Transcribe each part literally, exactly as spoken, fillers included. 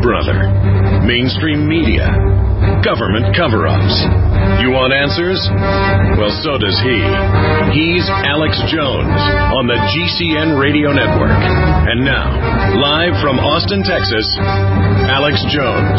brother? Mainstream media? Government cover-ups? You want answers? Well, so does he. He's Alex Jones on the G C N Radio Network. And now, live from Austin, Texas, Alex Jones.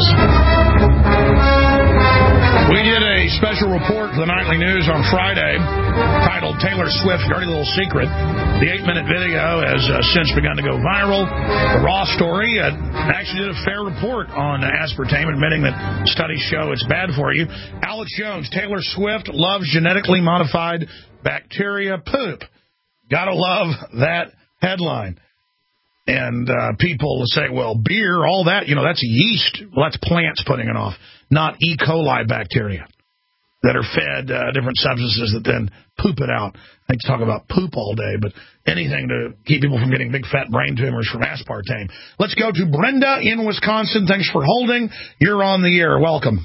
We did a special report for the Nightly News on Friday titled Taylor Swift's Dirty Little Secret. The eight-minute video has uh, since begun to go viral. The Raw story uh, actually did a fair report on aspartame, admitting that studies show it's bad for you. Alex Jones, Taylor Swift loves genetically modified bacteria poop. Gotta love that headline. And uh, people say, well, beer, all that, you know, that's yeast. Well, that's plants putting it off, not E. coli bacteria that are fed uh, different substances that then poop it out. I can talk about poop all day, but anything to keep people from getting big fat brain tumors from aspartame. Let's go to Brenda in Wisconsin. Thanks for holding. You're on the air. Welcome.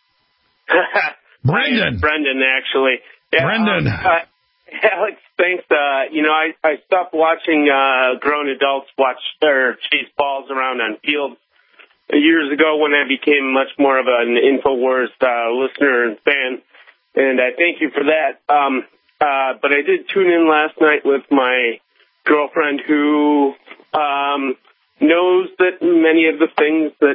Brendan. Brendan, actually. Yeah, Brendan. Um, uh, Alex, thanks. Uh, you know, I, I stopped watching uh, grown adults watch or chase balls around on fields years ago when I became much more of an InfoWars uh, listener and fan, and I thank you for that. Um, uh, but I did tune in last night with my girlfriend who um, knows that many of the things that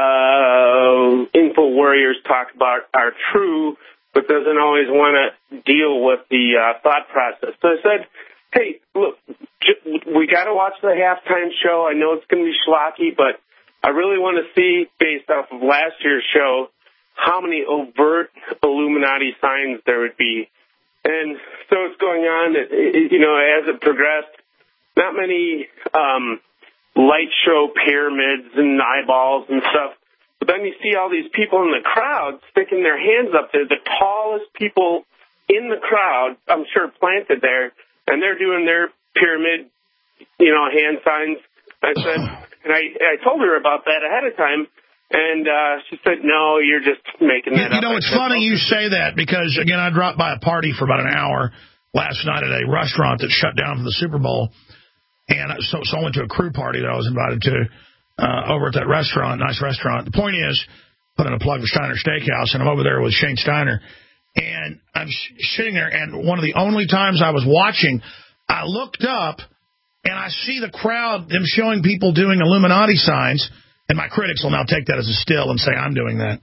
uh, Info Warriors talk about are true, but doesn't always want to deal with the uh, thought process. So I said, hey, look, we got to watch the halftime show. I know it's going to be schlocky, but I really want to see, based off of last year's show, how many overt Illuminati signs there would be. And so it's going on, it, it, you know, as it progressed, not many um, light show pyramids and eyeballs and stuff. But then you see all these people in the crowd sticking their hands up there, the tallest people in the crowd, I'm sure planted there, and they're doing their pyramid, you know, hand signs. I said, and I, I told her about that ahead of time, and uh, she said, no, you're just making that you, up. You know, I it's said, funny okay. you say that because, again, I dropped by a party for about an hour last night at a restaurant that shut down for the Super Bowl, and so, so I went to a crew party that I was invited to. Uh, over at that restaurant, nice restaurant. The point is, put in a plug for Steiner Steakhouse, and I'm over there with Shane Steiner, and I'm sh- sitting there, and one of the only times I was watching, I looked up, and I see the crowd, them showing people doing Illuminati signs, and my critics will now take that as a still and say I'm doing that.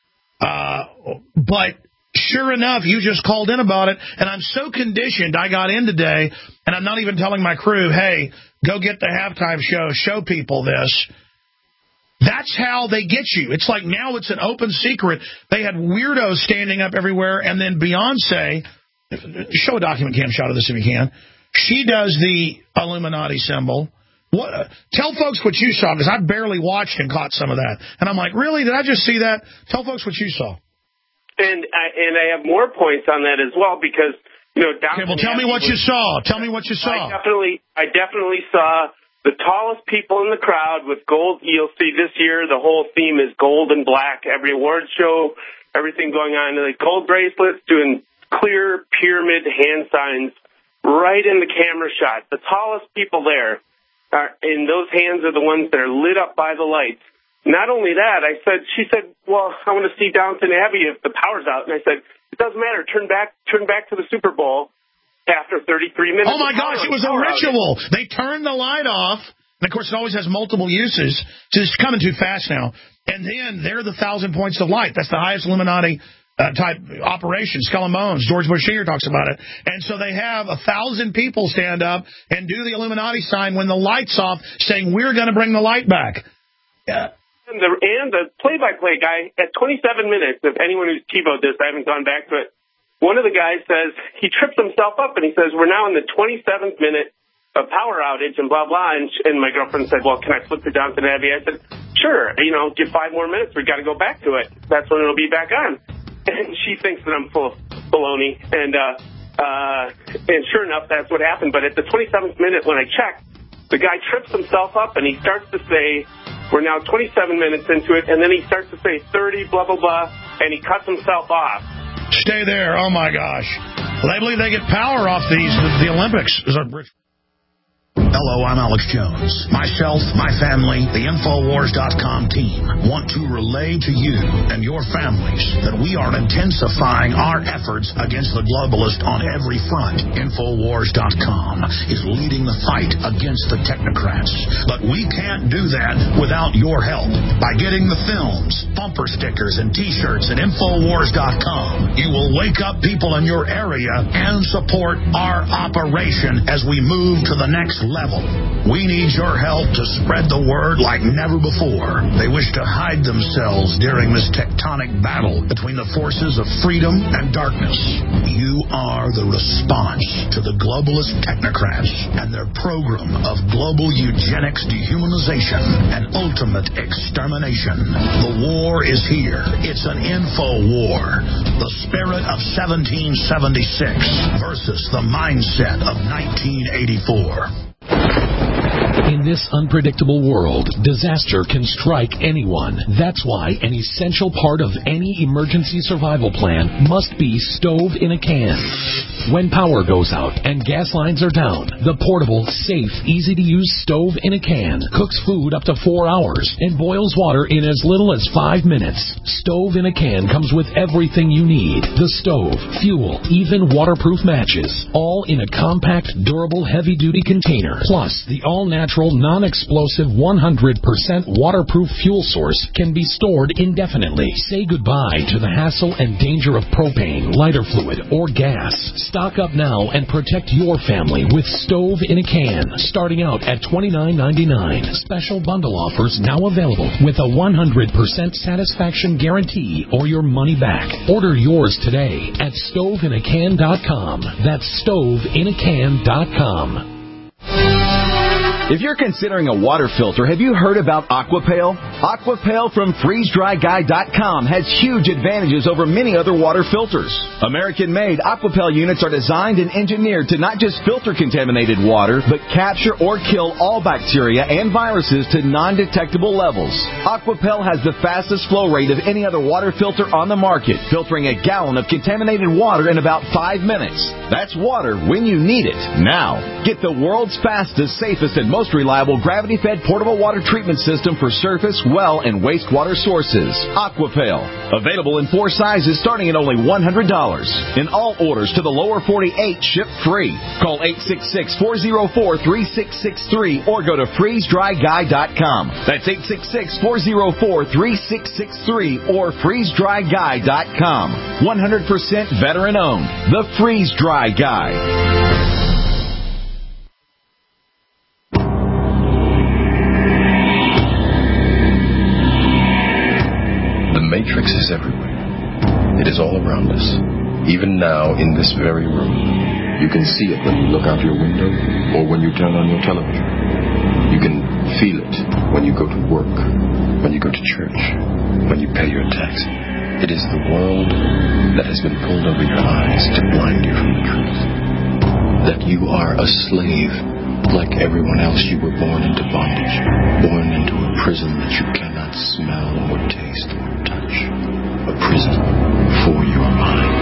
Uh, but sure enough, you just called in about it, and I'm so conditioned, I got in today, and I'm not even telling my crew, hey, go get the halftime show, show people this. That's how they get you. It's like now it's an open secret. They had weirdos standing up everywhere, and then Beyonce, show a document cam shot of this if you can. She does the Illuminati symbol. What? Uh, tell folks what you saw, because I barely watched and caught some of that. And I'm like, really? Did I just see that? Tell folks what you saw. And I, and I have more points on that as well, because, you know, Downton okay, well, tell me what was, you saw. Tell me what you saw. I definitely, I definitely saw the tallest people in the crowd with gold. You'll see this year the whole theme is gold and black. Every award show, everything going on, like gold bracelets, doing clear pyramid hand signs right in the camera shot. The tallest people there, are, and those hands are the ones that are lit up by the lights. Not only that, I said, she said, well, I want to see Downton Abbey if the power's out. And I said, it doesn't matter. Turn back, turn back to the Super Bowl. After thirty-three minutes. Oh, my gosh, it was a ritual. They turned the light off. And, of course, it always has multiple uses. So it's coming too fast now. And then they're the thousand points of light. That's the highest Illuminati uh, type operation. Skull and Bones. George Bush Senior talks about it. And so they have a thousand people stand up and do the Illuminati sign when the light's off, saying, we're going to bring the light back. Yeah. And the, and the play-by-play guy, at twenty-seven minutes, if anyone who's TiVo'd this, I haven't gone back to it, one of the guys says, he trips himself up, and he says, we're now in the twenty-seventh minute of power outage, and blah, blah. And, and my girlfriend said, well, can I flip to Downton Abbey? I said, sure. You know, give five more minutes. We've got to go back to it. That's when it'll be back on. And she thinks that I'm full of baloney. And, uh, uh, and sure enough, that's what happened. But at the twenty-seventh minute, when I checked, the guy trips himself up, and he starts to say, we're now twenty-seven minutes into it, and then he starts to say thirty, blah, blah, blah, and he cuts himself off. Stay there. Oh, my gosh. Well, they believe they get power off these, the, the Olympics. Is that Hello, I'm Alex Jones. Myself, my family, the Infowars dot com team want to relay to you and your families that we are intensifying our efforts against the globalist on every front. Infowars dot com is leading the fight against the technocrats. But we can't do that without your help. By getting the films, bumper stickers, and T-shirts at Infowars dot com, you will wake up people in your area and support our operation as we move to the next level. We need your help to spread the word like never before. They wish to hide themselves during this tectonic battle between the forces of freedom and darkness. You are the response to the globalist technocrats and their program of global eugenics, dehumanization, and ultimate extermination. The war is here. It's an info war. The spirit of seventeen seventy-six versus the mindset of nineteen eighty-four. In this unpredictable world, disaster can strike anyone. That's why an essential part of any emergency survival plan must be stove in a can. When power goes out and gas lines are down, the portable, safe, easy-to-use stove in a can cooks food up to four hours and boils water in as little as five minutes. Stove in a can comes with everything you need. The stove, fuel, even waterproof matches, all in a compact, durable, heavy-duty container. Plus, the all-natural, non-explosive, one hundred percent waterproof fuel source can be stored indefinitely. Say goodbye to the hassle and danger of propane, lighter fluid, or gas. Stock up now and protect your family with Stove in a Can, starting out at twenty-nine ninety-nine. Special bundle offers now available with a one hundred percent satisfaction guarantee or your money back. Order yours today at stove in a can dot com. That's stove in a can dot com. If you're considering a water filter, have you heard about Aquapale? Aquapale from freeze dry guy dot com has huge advantages over many other water filters. American-made Aquapale units are designed and engineered to not just filter contaminated water, but capture or kill all bacteria and viruses to non-detectable levels. Aquapale has the fastest flow rate of any other water filter on the market, filtering a gallon of contaminated water in about five minutes. That's water when you need it, now. Get the world's fastest, safest, and most reliable gravity-fed portable water treatment system for surface, well, and wastewater sources. Aquapale. Available in four sizes starting at only one hundred dollars. In all orders to the lower forty-eight, ship free. Call eight six six, four zero four, three six six three or go to freeze dry guy dot com. That's eight six six, four zero four, three six six three or freeze dry guy dot com. one hundred percent veteran-owned. The Freeze Dry Guy. The Matrix is everywhere. It is all around us. Even now, in this very room. You can see it when you look out your window or when you turn on your television. You can feel it when you go to work, when you go to church, when you pay your tax. It is the world that has been pulled over your eyes to blind you from the truth. That you are a slave. Like everyone else, you were born into bondage, born into a prison that you cannot smell or taste or touch. A prison for your mind.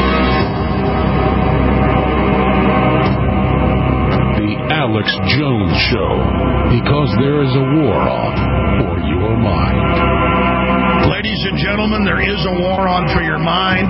The Alex Jones Show, because there is a war on for your mind. Ladies and gentlemen, there is a war on for your mind.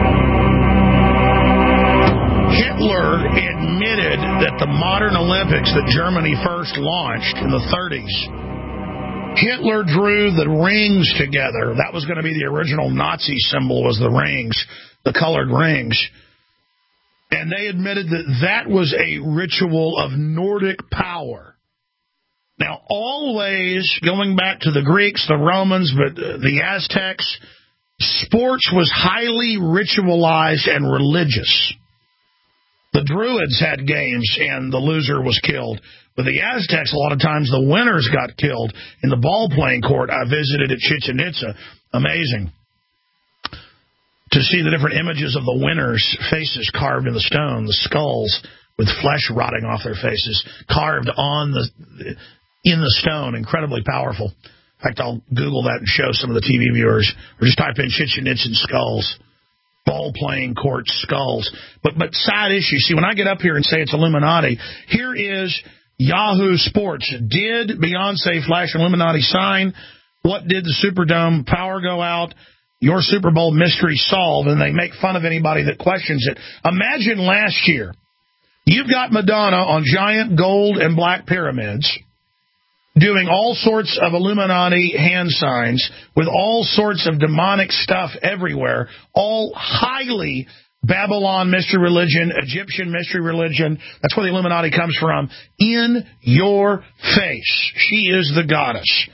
Hitler admitted that the modern Olympics that Germany first launched in the thirties, Hitler drew the rings together. That was going to be the original Nazi symbol, was the rings, the colored rings. And they admitted that that was a ritual of Nordic power. Now, always going back to the Greeks, the Romans, but the Aztecs, sports was highly ritualized and religious. The Druids had games, and the loser was killed. But the Aztecs, a lot of times, the winners got killed in the ball-playing court. I visited at Chichen Itza. Amazing to see the different images of the winners' faces carved in the stone, the skulls with flesh rotting off their faces, carved on the in the stone. Incredibly powerful. In fact, I'll Google that and show some of the T V viewers. Or just type in Chichen Itzan skulls. Ball-playing court skulls. But but side issue. See, when I get up here and say it's Illuminati, here is Yahoo Sports. Did Beyonce flash an Illuminati sign? What did the Superdome power go out? Your Super Bowl mystery solved, and they make fun of anybody that questions it. Imagine last year, you've got Madonna on giant gold and black pyramids doing all sorts of Illuminati hand signs with all sorts of demonic stuff everywhere, all highly Babylon mystery religion, Egyptian mystery religion. That's where the Illuminati comes from. In your face. She is the goddess.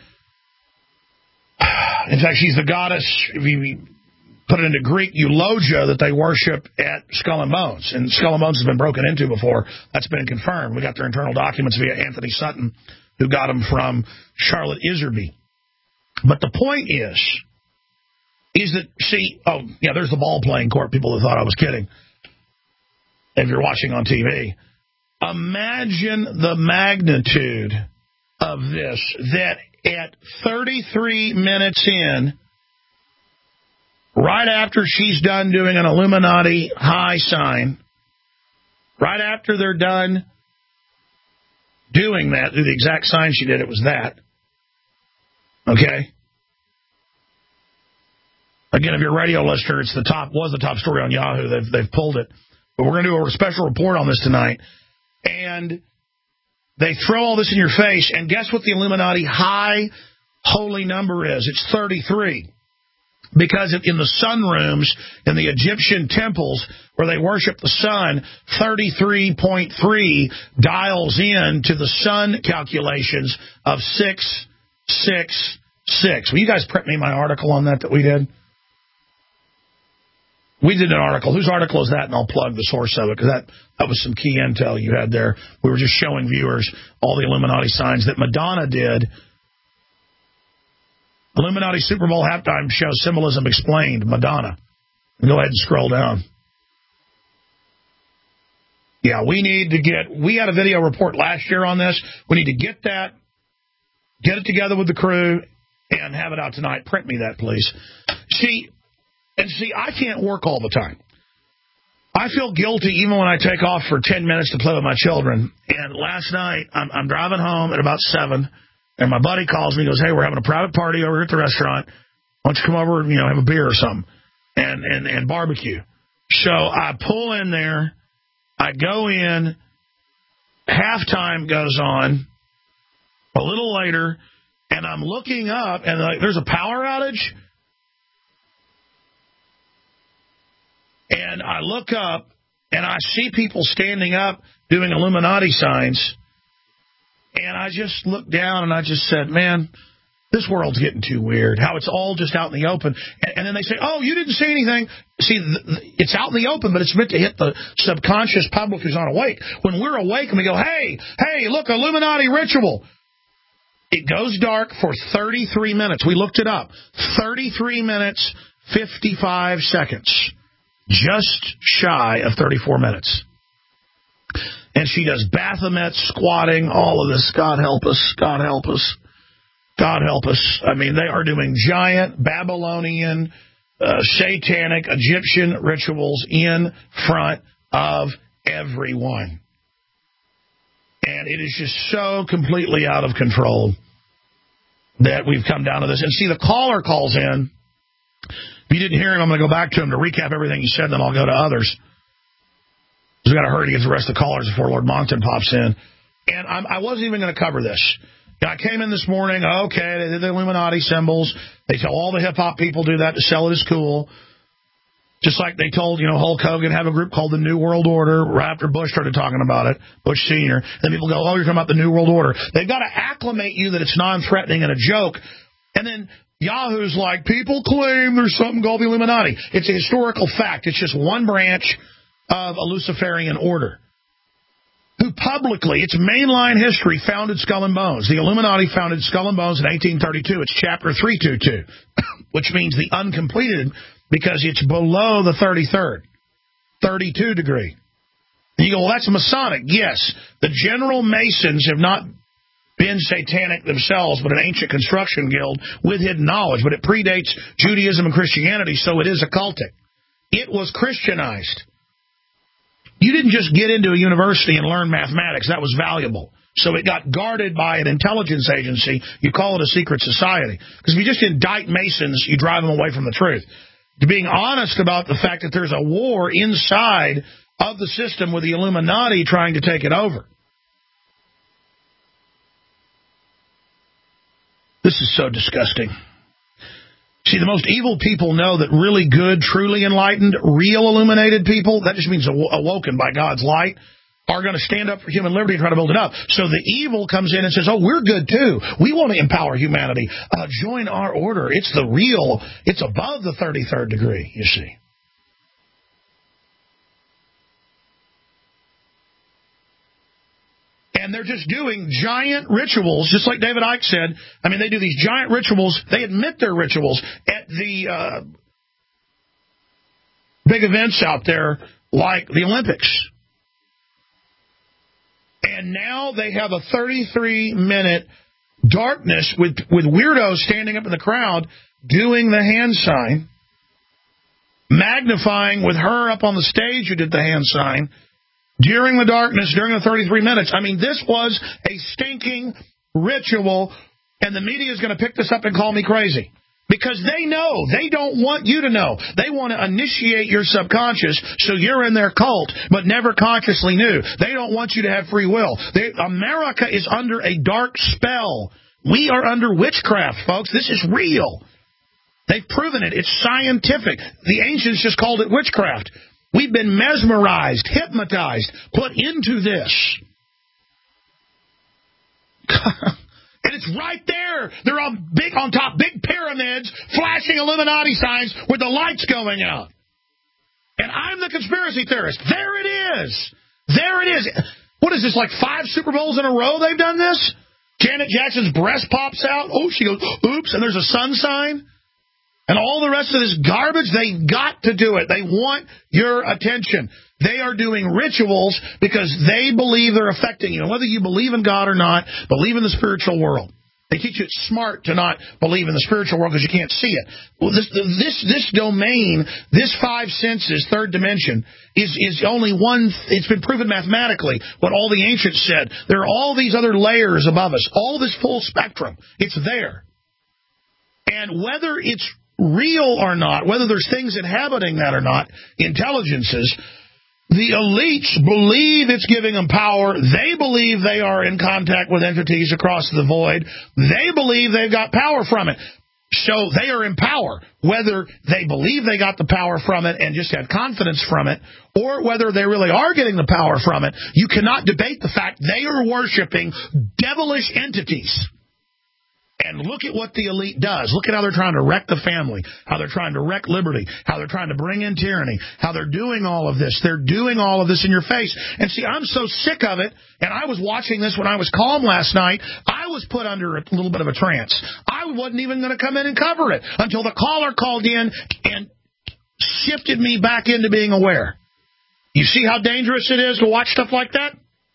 In fact, she's the goddess, if you put it into Greek, eulogia, that they worship at Skull and Bones. And Skull and Bones has been broken into before. That's been confirmed. We got their internal documents via Anthony Sutton, who got them from Charlotte Iserby. But the point is, is that, see, oh, yeah, there's the ball-playing court, people that thought I was kidding, if you're watching on T V. Imagine the magnitude of this, that at thirty-three minutes in, right after she's done doing an Illuminati high sign, right after they're done doing that, do the exact sign she did, it was that. Okay? Again, if you're a radio listener, it's the top, was the top story on Yahoo. They've, they've pulled it. But we're going to do a special report on this tonight. And they throw all this in your face, and guess what the Illuminati high holy number is? It's thirty-three. Because in the sun rooms in the Egyptian temples where they worship the sun, thirty-three point three dials in to the sun calculations of six six six. Will you guys print me my article on that that we did? We did an article. Whose article is that? And I'll plug the source of it, because that, that was some key intel you had there. We were just showing viewers all the Illuminati signs that Madonna did. Illuminati Super Bowl halftime show symbolism explained. Madonna. Go ahead and scroll down. Yeah, we need to get... We had a video report last year on this. We need to get that, get it together with the crew, and have it out tonight. Print me that, please. See... And see, I can't work all the time. I feel guilty even when I take off for ten minutes to play with my children. And last night, I'm, I'm driving home at about seven, and my buddy calls me and goes, hey, we're having a private party over here at the restaurant. Why don't you come over and, you know, have a beer or something and, and, and barbecue? So I pull in there. I go in. Halftime goes on a little later, and I'm looking up, and like, there's a power outage. And I look up, and I see people standing up doing Illuminati signs. And I just looked down, and I just said, man, this world's getting too weird. How it's all just out in the open. And, and then they say, oh, you didn't see anything. See, th- it's out in the open, but it's meant to hit the subconscious public who's not awake. When we're awake and we go, hey, hey, look, Illuminati ritual. It goes dark for thirty-three minutes. We looked it up. thirty-three minutes, fifty-five seconds. Just shy of thirty-four minutes. And she does Baphomet, squatting, all of this. God help us. God help us. God help us. I mean, they are doing giant Babylonian, uh, satanic, Egyptian rituals in front of everyone. And it is just so completely out of control that we've come down to this. And see, the caller calls in. If you didn't hear him, I'm going to go back to him to recap everything he said, then I'll go to others. We've got to hurry to get the rest of the callers before Lord Moncton pops in. And I'm, I wasn't even going to cover this. I came in this morning, okay, they did the Illuminati symbols. They tell all the hip-hop people do that to sell it as cool. Just like they told, you know, Hulk Hogan have a group called the New World Order right after Bush started talking about it, Bush Senior Then people go, oh, you're talking about the New World Order. They've got to acclimate you that it's non-threatening and a joke. And then Yahoo's like, people claim there's something called the Illuminati. It's a historical fact. It's just one branch of a Luciferian order who publicly, it's mainline history, founded Skull and Bones. The Illuminati founded Skull and Bones in eighteen thirty-two. It's chapter three twenty-two, which means the uncompleted because it's below the thirty-third, thirty-two degree. And you go, well, that's Masonic. Yes, the General Masons have not been satanic themselves, but an ancient construction guild with hidden knowledge. But it predates Judaism and Christianity, so it is occultic. It was Christianized. You didn't just get into a university and learn mathematics. That was valuable. So it got guarded by an intelligence agency. You call it a secret society. Because if you just indict Masons, you drive them away from the truth. To being honest about the fact that there's a war inside of the system with the Illuminati trying to take it over. This is so disgusting. See, the most evil people know that really good, truly enlightened, real illuminated people, that just means awoken by God's light, are going to stand up for human liberty and try to build it up. So the evil comes in and says, oh, we're good too. We want to empower humanity. Uh, join our order. It's the real, it's above the thirty-third degree, you see. And they're just doing giant rituals, just like David Icke said. I mean, they do these giant rituals. They admit they're rituals at the uh, big events out there like the Olympics. And now they have a thirty-three minute darkness with, with weirdos standing up in the crowd doing the hand sign, magnifying with her up on the stage who did the hand sign, during the darkness, during the thirty-three minutes. I mean, this was a stinking ritual, and the media is going to pick this up and call me crazy. Because they know. They don't want you to know. They want to initiate your subconscious so you're in their cult, but never consciously knew. They don't want you to have free will. They, America is under a dark spell. We are under witchcraft, folks. This is real. They've proven it. It's scientific. The ancients just called it witchcraft. We've been mesmerized, hypnotized, put into this. And it's right there. They're on big on top, big pyramids, flashing Illuminati signs with the lights going out. And I'm the conspiracy theorist. There it is. There it is. What is this, like five Super Bowls in a row they've done this? Janet Jackson's breast pops out. Oh, she goes, oops, and there's a sun sign. And all the rest of this garbage, they've got to do it. They want your attention. They are doing rituals because they believe they're affecting you. And whether you believe in God or not, believe in the spiritual world. They teach you it's smart to not believe in the spiritual world because you can't see it. Well, this this this domain, this five senses, third dimension, is, is only one. It's been proven mathematically what all the ancients said. There are all these other layers above us, all this full spectrum. It's there. And whether it's real or not, whether there's things inhabiting that or not, intelligences, the elites believe it's giving them power. They believe they are in contact with entities across the void. They believe they've got power from it. So they are in power. Whether they believe they got the power from it and just have confidence from it, or whether they really are getting the power from it, you cannot debate the fact they are worshiping devilish entities. And look at what the elite does. Look at how they're trying to wreck the family, how they're trying to wreck liberty, how they're trying to bring in tyranny, how they're doing all of this. They're doing all of this in your face. And see, I'm so sick of it, and I was watching this when I was calm last night. I was put under a little bit of a trance. I wasn't even going to come in and cover it until the caller called in and shifted me back into being aware. You see how dangerous it is to watch stuff like that?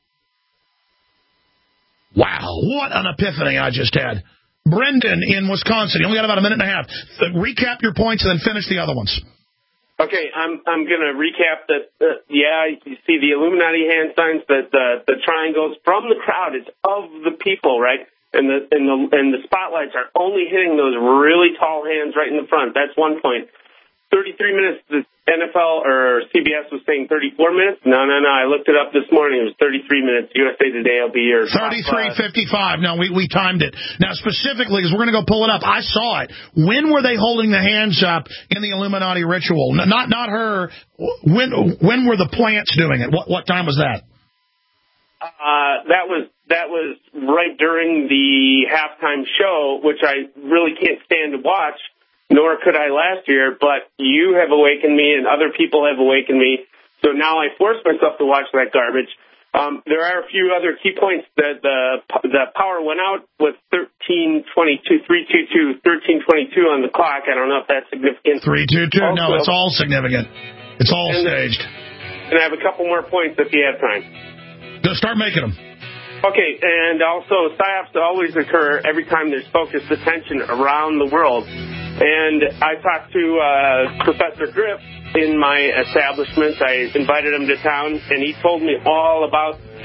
Wow, what an epiphany I just had. Brendan in Wisconsin. You only got about a minute and a half. So recap your points and then finish the other ones. Okay, I'm I'm going to recap that. Uh, yeah, you see the Illuminati hand signs, that the the triangles from the crowd is of the people, right? And the and the and the spotlights are only hitting those really tall hands right in the front. That's one point. thirty-three minutes. The N F L or C B S was saying thirty-four minutes. No, no, no. I looked it up this morning. It was thirty-three minutes. U S A Today will be your thirty-three fifty-five. No, we, we timed it. Now, specifically, because we're going to go pull it up, I saw it. When were they holding the hands up in the Illuminati ritual? Not not her. When when were the plants doing it? What what time was that? Uh, that was that was right during the halftime show, which I really can't stand to watch. Nor could I last year, but you have awakened me and other people have awakened me. So now I force myself to watch that garbage. Um, there are a few other key points that the the power went out with thirteen twenty-two, three twenty-two, thirteen twenty-two on the clock. I don't know if that's significant. three twenty-two, no, it's all significant. It's all and, staged. And I have a couple more points if you have time. Go start making them. Okay, and also psyops always occur every time there's focused attention around the world. And I talked to uh, Professor Griff in my establishment. I invited him to town, and he told me all about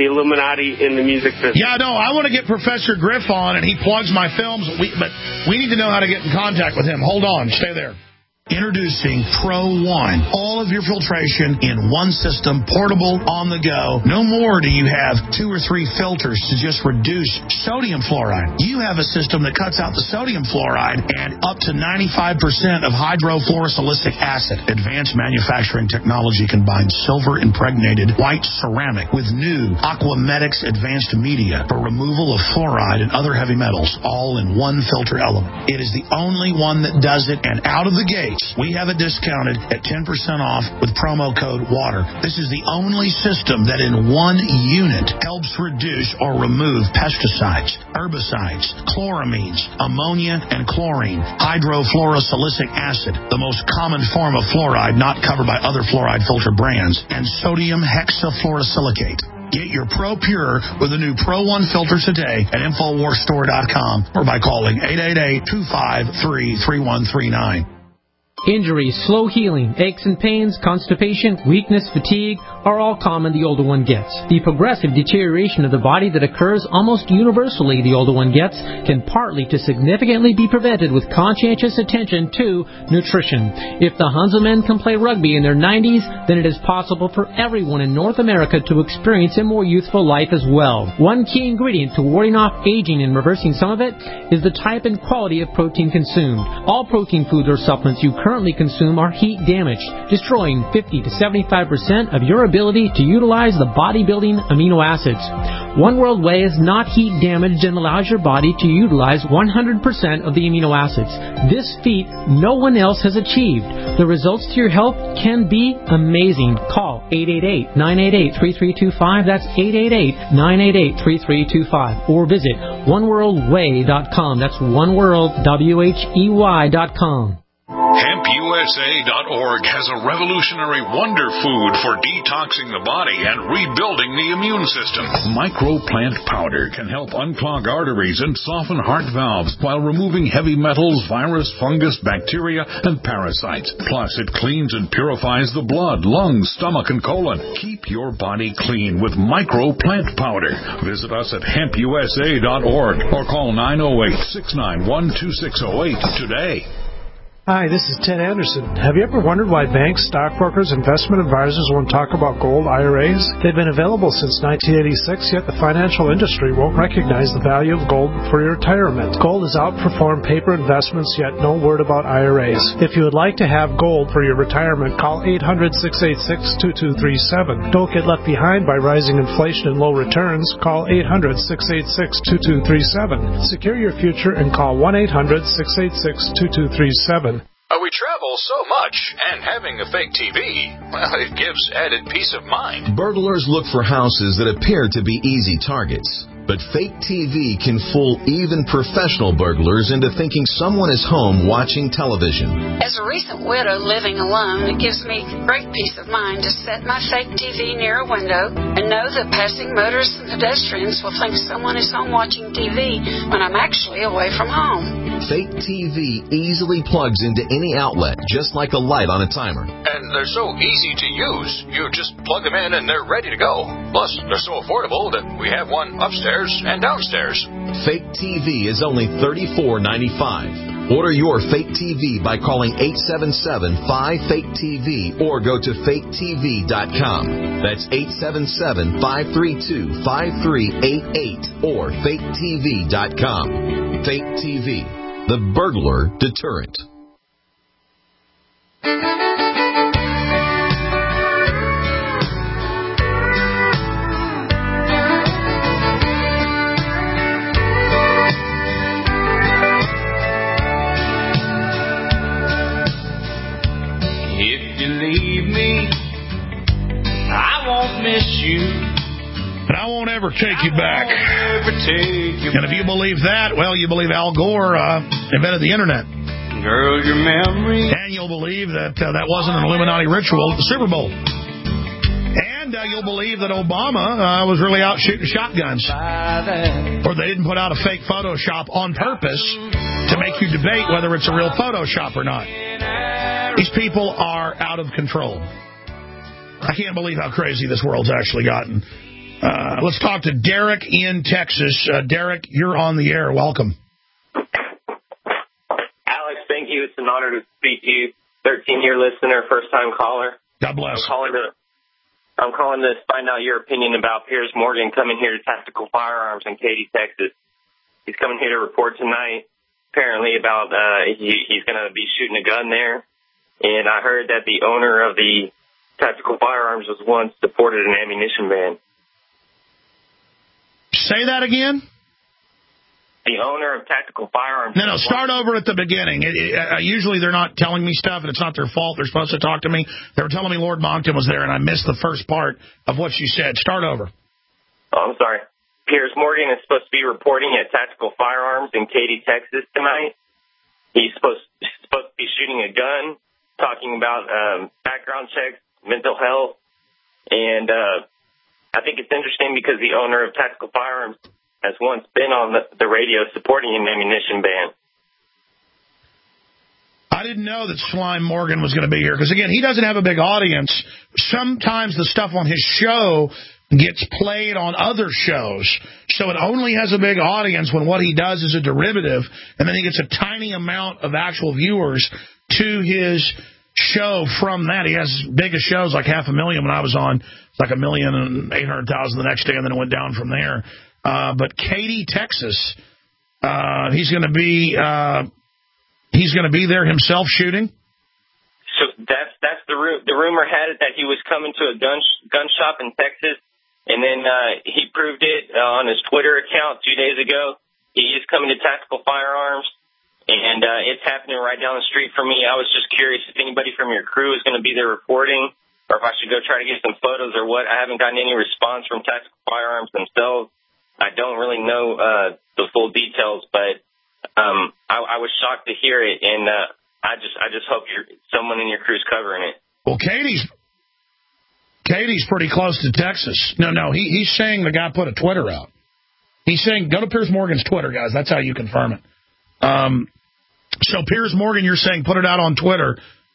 the Illuminati in the music business. Yeah, no, I want to get Professor Griff on, and he plugs my films, we, but we need to know how to get in contact with him. Hold on. Stay there. Introducing Pro One. All of your filtration in one system, portable, on the go. No more do you have two or three filters to just reduce sodium fluoride. You have a system that cuts out the sodium fluoride and up to ninety-five percent of hydrofluorosilicic acid. Advanced manufacturing technology combines silver-impregnated white ceramic with new Aquamedics advanced media for removal of fluoride and other heavy metals, all in one filter element. It is the only one that does it, and out of the gate, we have it discounted at ten percent off with promo code WATER. This is the only system that in one unit helps reduce or remove pesticides, herbicides, chloramines, ammonia, and chlorine, hydrofluorosilicic acid, the most common form of fluoride not covered by other fluoride filter brands, and sodium hexafluorosilicate. Get your Pro Pure with the new Pro One filter today at Infowars Store dot com or by calling eight eight eight, two five three, three one three nine. Injuries, slow healing, aches and pains, constipation, weakness, fatigue are all common the older one gets. The progressive deterioration of the body that occurs almost universally the older one gets can partly to significantly be prevented with conscientious attention to nutrition. If the Hunzelmen can play rugby in their nineties, then it is possible for everyone in North America to experience a more youthful life as well. One key ingredient to warding off aging and reversing some of it is the type and quality of protein consumed. All protein foods or supplements you currently currently consume are heat damaged, destroying fifty to seventy-five percent of your ability to utilize the bodybuilding amino acids. One World Whey is not heat damaged and allows your body to utilize one hundred percent of the amino acids. This feat no one else has achieved. The results to your health can be amazing. Call eight eight eight, nine eight eight, three three two five. That's eight eight eight, nine eight eight, three three two five. Or visit one world way dot com. That's oneworld, W H E Y dot com. Hemp U S A dot org has a revolutionary wonder food for detoxing the body and rebuilding the immune system. Microplant powder can help unclog arteries and soften heart valves while removing heavy metals, virus, fungus, bacteria, and parasites. Plus, it cleans and purifies the blood, lungs, stomach, and colon. Keep your body clean with Microplant powder. Visit us at hemp U S A dot org or call nine oh eight, six nine one, two six oh eight today. Hi, this is Ted Anderson. Have you ever wondered why banks, stockbrokers, investment advisors won't talk about gold I R As? They've been available since nineteen eighty-six, yet the financial industry won't recognize the value of gold for your retirement. Gold has outperformed paper investments, yet no word about I R As. If you would like to have gold for your retirement, call eight hundred, six eight six, two two three seven. Don't get left behind by rising inflation and low returns. Call eight hundred, six eight six, two two three seven. Secure your future and call one eight hundred, six eight six, two two three seven. We travel so much, and having a fake T V, well, it gives added peace of mind. Burglars look for houses that appear to be easy targets. But fake T V can fool even professional burglars into thinking someone is home watching television. As a recent widow living alone, it gives me great peace of mind to set my fake T V near a window and know that passing motorists and pedestrians will think someone is home watching T V when I'm actually away from home. Fake T V easily plugs into any outlet, just like a light on a timer. And they're so easy to use. You just plug them in and they're ready to go. Plus, they're so affordable that we have one upstairs and downstairs. Fake T V is only thirty-four ninety-five. Order your fake T V by calling eight seven seven, five, fake T V or go to fake T V dot com. That's eight seven seven, five three two, five three eight eight or fake T V dot com. Fake T V, the burglar deterrent. Miss you, and I won't ever take you back. Take you and if you believe that, well, you believe Al Gore uh, invented the internet. Girl, your memory. And you'll believe that uh, that wasn't an Illuminati ritual at the Super Bowl. And uh, you'll believe that Obama uh, was really out shooting shotguns, or they didn't put out a fake Photoshop on purpose to make you debate whether it's a real Photoshop or not. These people are out of control. I can't believe how crazy this world's actually gotten. Uh, let's talk to Derek in Texas. Uh, Derek, you're on the air. Welcome. Alex, thank you. It's an honor to speak to you. thirteen-year listener, first-time caller. God bless. I'm calling to, I'm calling to find out your opinion about Piers Morgan coming here to Tactical Firearms in Katy, Texas. He's coming here to report tonight, apparently, about uh, he, he's going to be shooting a gun there. And I heard that the owner of the Tactical Firearms was once supported an ammunition ban. Say that again? The owner of Tactical Firearms... No, no, start over at the beginning. It, it, uh, usually they're not telling me stuff, and it's not their fault. They're supposed to talk to me. They were telling me Lord Moncton was there, and I missed the first part of what you said. Start over. Oh, I'm sorry. Piers Morgan is supposed to be reporting at Tactical Firearms in Katy, Texas tonight. He's supposed, supposed to be shooting a gun, talking about um, background checks, mental health, and uh, I think it's interesting because the owner of Tactical Firearms has once been on the, the radio supporting an ammunition ban. I didn't know that Slime Morgan was going to be here because, again, he doesn't have a big audience. Sometimes the stuff on his show gets played on other shows, so it only has a big audience when what he does is a derivative, and then he gets a tiny amount of actual viewers to his show from that. He has biggest shows, like half a million when I was on. It's like a million and eight hundred thousand the next day, and then it went down from there. Uh, but Katy, Texas, uh, he's going to be uh, he's going to be there himself shooting. So that's that's the ru- the rumor had it that he was coming to a gun sh- gun shop in Texas, and then uh, he proved it uh, on his Twitter account two days ago. He is coming to Tactical Firearms, and uh, it's happening right down the street from me. I was just curious if anybody from your crew is going to be there reporting, or if I should go try to get some photos or what. I haven't gotten any response from Tactical Firearms themselves. I don't really know uh, the full details, but um, I, I was shocked to hear it, and uh, I just I just hope you're, someone in your crew's covering it. Well, Katie's Katie's pretty close to Texas. No, no, he, he's saying the guy put a Twitter out. He's saying go to Piers Morgan's Twitter, guys. That's how you confirm it. Um, so Piers Morgan, you're saying put it out on Twitter.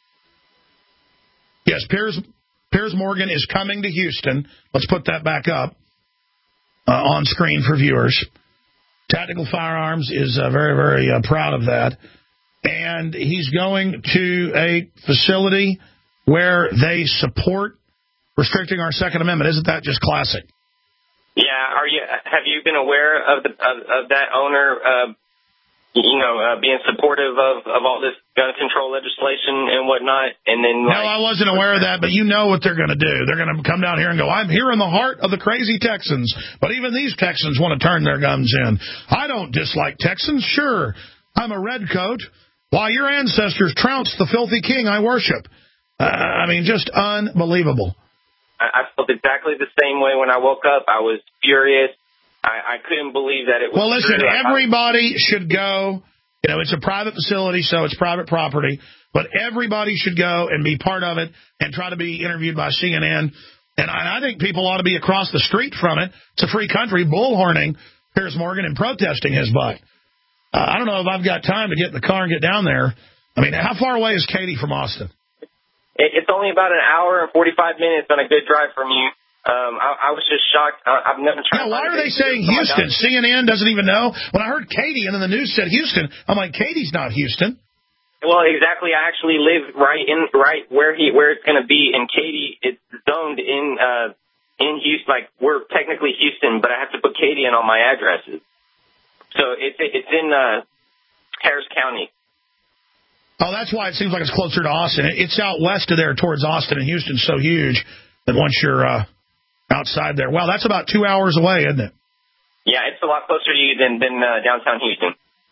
Yes, Piers Piers Morgan is coming to Houston. Let's put that back up. Uh, on screen for viewers. Tactical Firearms is uh, very, very uh, proud of that. And he's going to a facility where they support restricting our Second Amendment. Isn't that just classic? Yeah. Are you? Have you been aware of the of, of that owner, uh, you know, uh, being supportive of, of all this gun control legislation and whatnot? And then, no, like, I wasn't aware of that, but you know what they're going to do. They're going to come down here and go, I'm here in the heart of the crazy Texans, but even these Texans want to turn their guns in. I don't dislike Texans. Sure, I'm a redcoat. Why, your ancestors trounced the filthy king I worship. Uh, I mean, just unbelievable. I, I felt exactly the same way when I woke up. I was furious. I, I couldn't believe that it was Well, listen, true. everybody should go. You know, it's a private facility, so it's private property. But everybody should go and be part of it and try to be interviewed by C N N. And I, I think people ought to be across the street from it. It's a free country, bullhorning Piers Morgan and protesting his butt. Uh, I don't know if I've got time to get in the car and get down there. I mean, how far away is Katy from Austin? It, it's only about an hour and forty-five minutes on a good drive from you. Um, I, I was just shocked. I, I've never tried. Yeah, why are they saying Houston? C N N doesn't even know. When I heard Katy and then the news said Houston, I'm like, Katy's not Houston. Well, exactly. I actually live right in right where he where it's going to be in Katy. It's zoned in uh, in Houston. Like, we're technically Houston, but I have to put Katy in all my addresses. So it's it's in uh, Harris County. Oh, that's why it seems like it's closer to Austin. It's out west of there towards Austin, and Houston's so huge that once you're uh, outside there. Wow, that's about two hours away, isn't it? Yeah, it's a lot closer to you than, than uh, downtown Houston.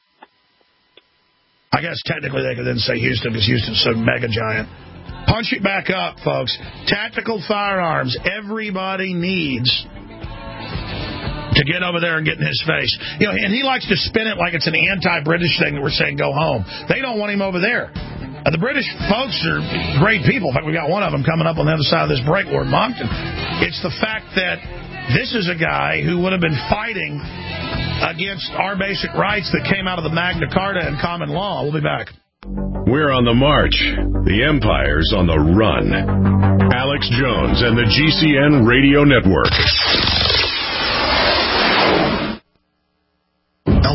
I guess technically they could then say Houston because Houston's so mega giant. Punch it back up, folks. Tactical Firearms. Everybody needs to get over there and get in his face. You know, and he likes to spin it like it's an anti-British thing that we're saying go home. They don't want him over there. Uh, the British folks are great people. In fact, we got one of them coming up on the other side of this break, Lord Moncton. It's the fact that this is a guy who would have been fighting against our basic rights that came out of the Magna Carta and common law. We'll be back. We're on the march. The Empire's on the run. Alex Jones and the G C N Radio Network.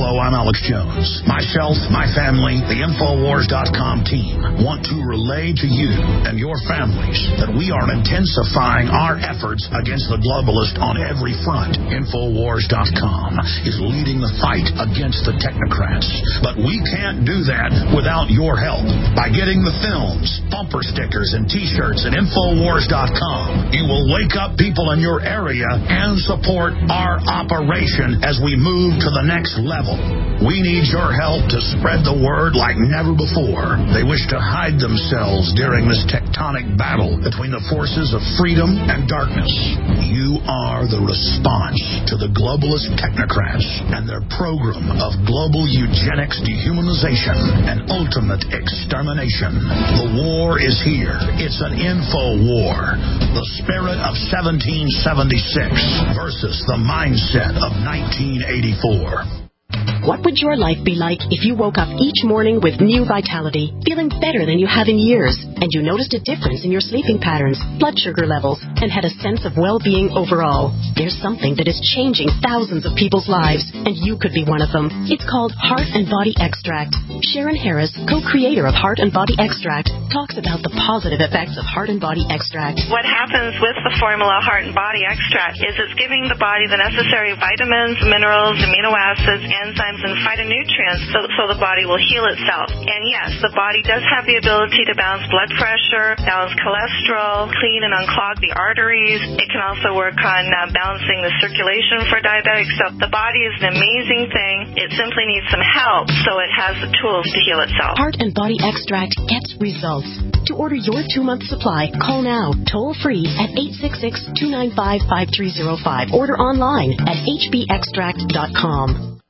Hello, I'm Alex Jones. Myself, my family, the Infowars dot com team want to relay to you and your families that we are intensifying our efforts against the globalist on every front. Infowars dot com is leading the fight against the technocrats. But we can't do that without your help. By getting the films, bumper stickers, and T-shirts at Infowars dot com, you will wake up people in your area and support our operation as we move to the next level. We need your help to spread the word like never before. They wish to hide themselves during this tectonic battle between the forces of freedom and darkness. You are the response to the globalist technocrats and their program of global eugenics, dehumanization, and ultimate extermination. The war is here. It's an info war. The spirit of seventeen seventy-six versus the mindset of nineteen eighty-four. What would your life be like if you woke up each morning with new vitality, feeling better than you have in years, and you noticed a difference in your sleeping patterns, blood sugar levels, and had a sense of well-being overall? There's something that is changing thousands of people's lives, and you could be one of them. It's called Heart and Body Extract. Sharon Harris, co-creator of Heart and Body Extract, talks about the positive effects of Heart and Body Extract. What happens with the formula Heart and Body Extract is it's giving the body the necessary vitamins, minerals, amino acids, enzymes, and phytonutrients so, so the body will heal itself. And yes, the body does have the ability to balance blood pressure, balance cholesterol, clean and unclog the arteries. It can also work on uh, balancing the circulation for diabetics. So the body is an amazing thing. It simply needs some help so it has the tools to heal itself. Heart and Body Extract gets results. To order your two-month supply, call now, toll-free at eight six six, two nine five, five three zero five. Order online at h b extract dot com.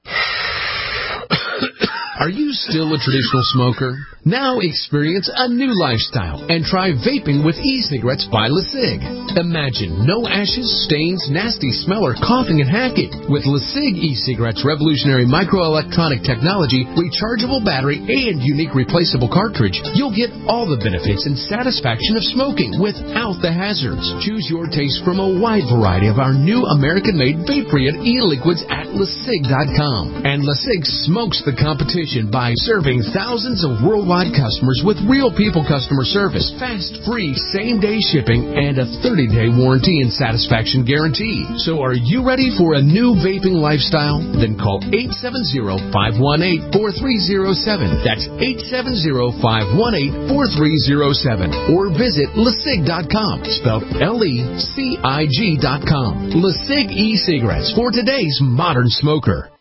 Are you still a traditional smoker? Now experience a new lifestyle and try vaping with e-cigarettes by LeSig. Imagine no ashes, stains, nasty smell, or coughing and hacking. With LeSig e-cigarettes' revolutionary microelectronic technology, rechargeable battery, and unique replaceable cartridge, you'll get all the benefits and satisfaction of smoking without the hazards. Choose your taste from a wide variety of our new American-made vape-free e-liquids at LeSig dot com. And LeSig smokes the competition by serving thousands of worldwide customers with real people customer service, fast, free, same-day shipping, and a thirty-day warranty and satisfaction guarantee. So are you ready for a new vaping lifestyle? Then call eight seven zero, five one eight, four three zero seven. That's eight seven zero, five one eight, four three zero seven. Or visit LeSig dot com, spelled L E C I G dot com. LeSig e-cigarettes for today's modern smoker.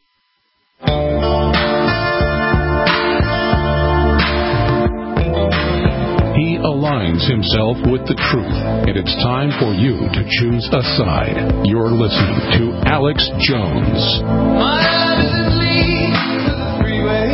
He aligns himself with the truth, and it's time for you to choose a side. You're listening to Alex Jones. My life is in league to the freeway.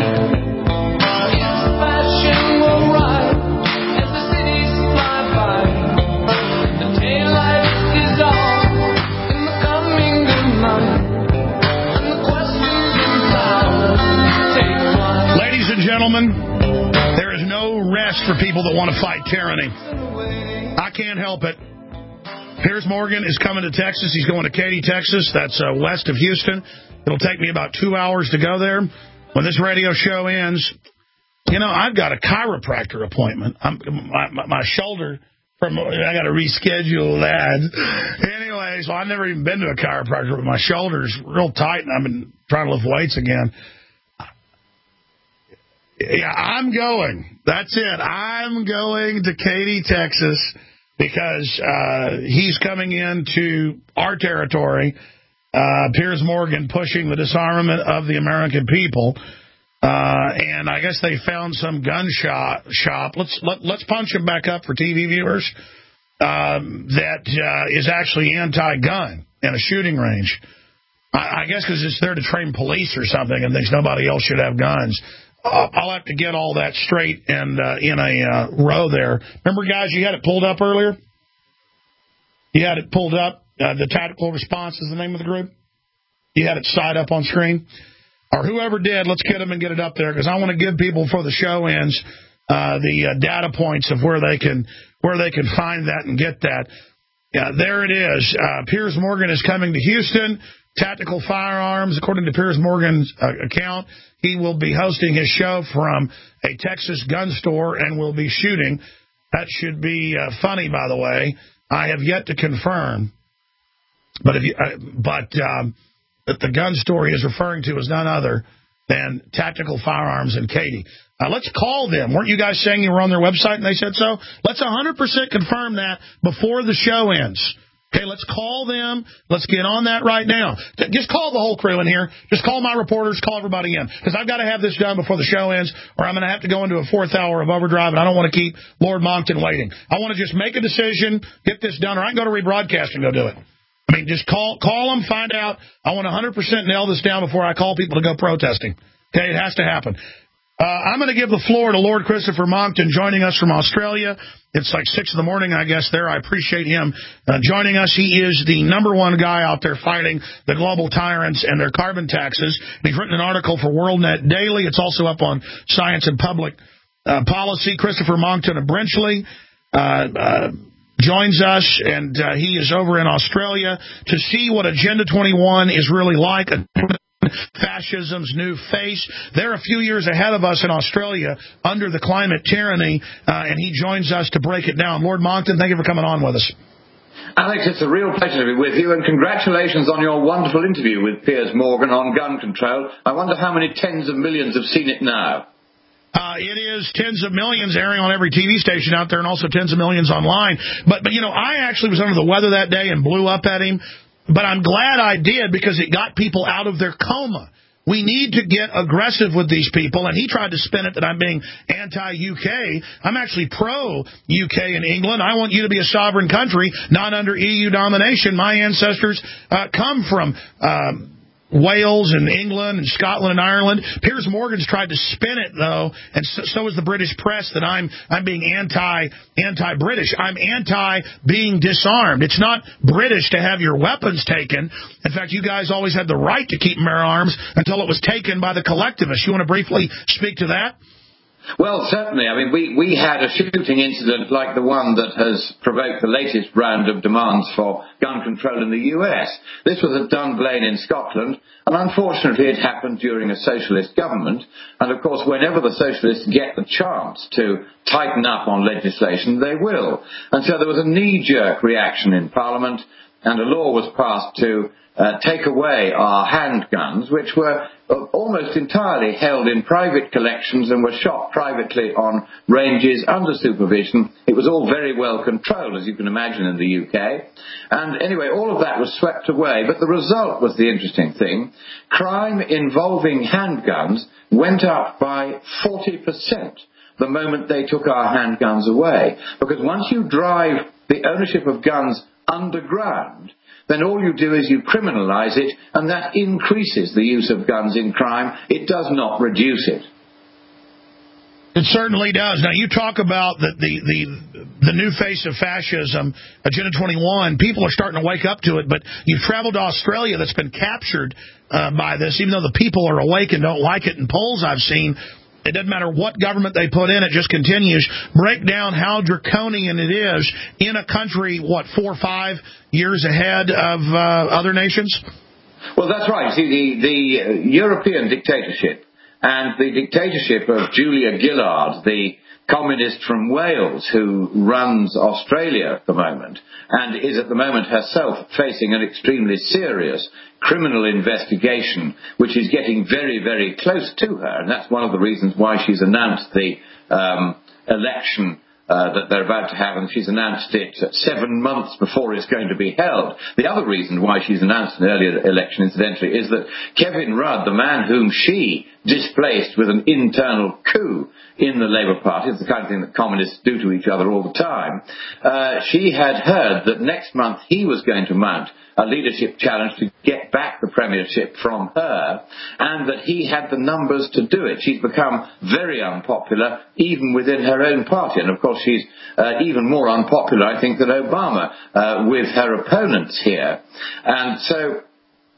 It's fashionable ride as the cities fly by. The daylight is on in the coming good night, and the questions and flowers take flight. Ladies and gentlemen, there is no rest for people that want to fight tyranny. I can't help it. Piers Morgan is coming to Texas. He's going to Katy, Texas. That's uh, west of Houston. It'll take me about two hours to go there. When this radio show ends, you know, I've got a chiropractor appointment. I'm, my, my, my shoulder, from I got to reschedule that. Anyway, so I've never even been to a chiropractor, but my shoulder's real tight, and I've been trying to lift weights again. Yeah, I'm going. That's it. I'm going to Katy, Texas, because uh, he's coming into our territory. Uh, Piers Morgan pushing the disarmament of the American people. Uh, and I guess they found some gun shop. shop. Let's let, let's punch him back up for T V viewers. Um, that uh, is actually anti-gun in a shooting range. I, I guess because it's there to train police or something and thinks nobody else should have guns. Uh, I'll have to get all that straight and uh, in a uh, row there. Remember, guys, you had it pulled up earlier? You had it pulled up. Uh, the Tactical Response is the name of the group. You had it side up on screen. Or whoever did, let's get them and get it up there, because I want to give people, before the show ends, uh, the uh, data points of where they can where they can find that and get that. Yeah, there it is. Uh, Piers Morgan is coming to Houston Tactical Firearms. According to Piers Morgan's uh, account, he will be hosting his show from a Texas gun store and will be shooting. That should be uh, funny, by the way. I have yet to confirm, but if you, uh, but um, that the gun store he is referring to is none other than Tactical Firearms in Katy. Uh, let's call them. Weren't you guys saying you were on their website and they said so? Let's one hundred percent confirm that before the show ends. Okay, let's call them. Let's get on that right now. Just call the whole crew in here. Just call my reporters. Call everybody in. Because I've got to have this done before the show ends, or I'm going to have to go into a fourth hour of overdrive, and I don't want to keep Lord Moncton waiting. I want to just make a decision, get this done, or I can go to rebroadcast and go do it. I mean, just call call them, find out. I want to one hundred percent nail this down before I call people to go protesting. Okay, it has to happen. Uh, I'm going to give the floor to Lord Christopher Moncton, joining us from Australia. It's like six in the morning, I guess, there. I appreciate him uh, joining us. He is the number one guy out there fighting the global tyrants and their carbon taxes. And he's written an article for WorldNet Daily. It's also up on Science and Public uh, Policy. Christopher Moncton of Brenchley uh, uh, joins us, and uh, he is over in Australia to see what Agenda twenty-one is really like. Fascism's new face. They're a few years ahead of us in Australia under the climate tyranny, uh, and he joins us to break it down. Lord Moncton, thank you for coming on with us. Alex, it's a real pleasure to be with you, and congratulations on your wonderful interview with Piers Morgan on gun control. I wonder how many tens of millions have seen it now. Uh, it is tens of millions airing on every T V station out there, and also tens of millions online. But, but you know, I actually was under the weather that day and blew up at him. But I'm glad I did, because it got people out of their coma. We need to get aggressive with these people, and he tried to spin it that I'm being anti-U K. I'm actually pro-U K and England. I want you to be a sovereign country, not under E U domination. My ancestors uh, come from Um, Wales and England and Scotland and Ireland. Piers Morgan's tried to spin it, though, and so, so is the British press, that I'm I'm being anti anti-British. I'm anti being disarmed. It's not British to have your weapons taken. In fact, you guys always had the right to keep them bear arms until it was taken by the collectivists. You want to briefly speak to that? Well, certainly. I mean, we, we had a shooting incident like the one that has provoked the latest round of demands for gun control in the U S. This was at Dunblane in Scotland, and unfortunately it happened during a socialist government. And, of course, whenever the socialists get the chance to tighten up on legislation, they will. And so there was a knee-jerk reaction in Parliament, and a law was passed to uh, take away our handguns, which were almost entirely held in private collections and were shot privately on ranges under supervision. It was all very well controlled, as you can imagine, in the U K. And anyway, all of that was swept away, but the result was the interesting thing. Crime involving handguns went up by forty percent the moment they took our handguns away. Because once you drive the ownership of guns underground, then all you do is you criminalise it, and that increases the use of guns in crime. It does not reduce it. It certainly does. Now, you talk about the, the, the, the new face of fascism, Agenda twenty-one. People are starting to wake up to it, but you've traveled to Australia that's been captured uh, by this, even though the people are awake and don't like it in polls I've seen. It doesn't matter what government they put in, it just continues. Break down how draconian it is in a country, what, four or five years ahead of uh, other nations? Well, that's right. See, the, the European dictatorship and the dictatorship of Julia Gillard, the communist from Wales who runs Australia at the moment, and is at the moment herself facing an extremely serious criminal investigation, which is getting very, very close to her. And that's one of the reasons why she's announced the um, election uh, that they're about to have, and she's announced it seven months before it's going to be held. The other reason why she's announced an earlier election, incidentally, is that Kevin Rudd, the man whom she displaced with an internal coup in the Labour Party, it's the kind of thing that communists do to each other all the time, uh, she had heard that next month he was going to mount a leadership challenge to get back the premiership from her, and that he had the numbers to do it. She's become very unpopular, even within her own party. And, of course, she's uh, even more unpopular, I think, than Obama uh, with her opponents here. And so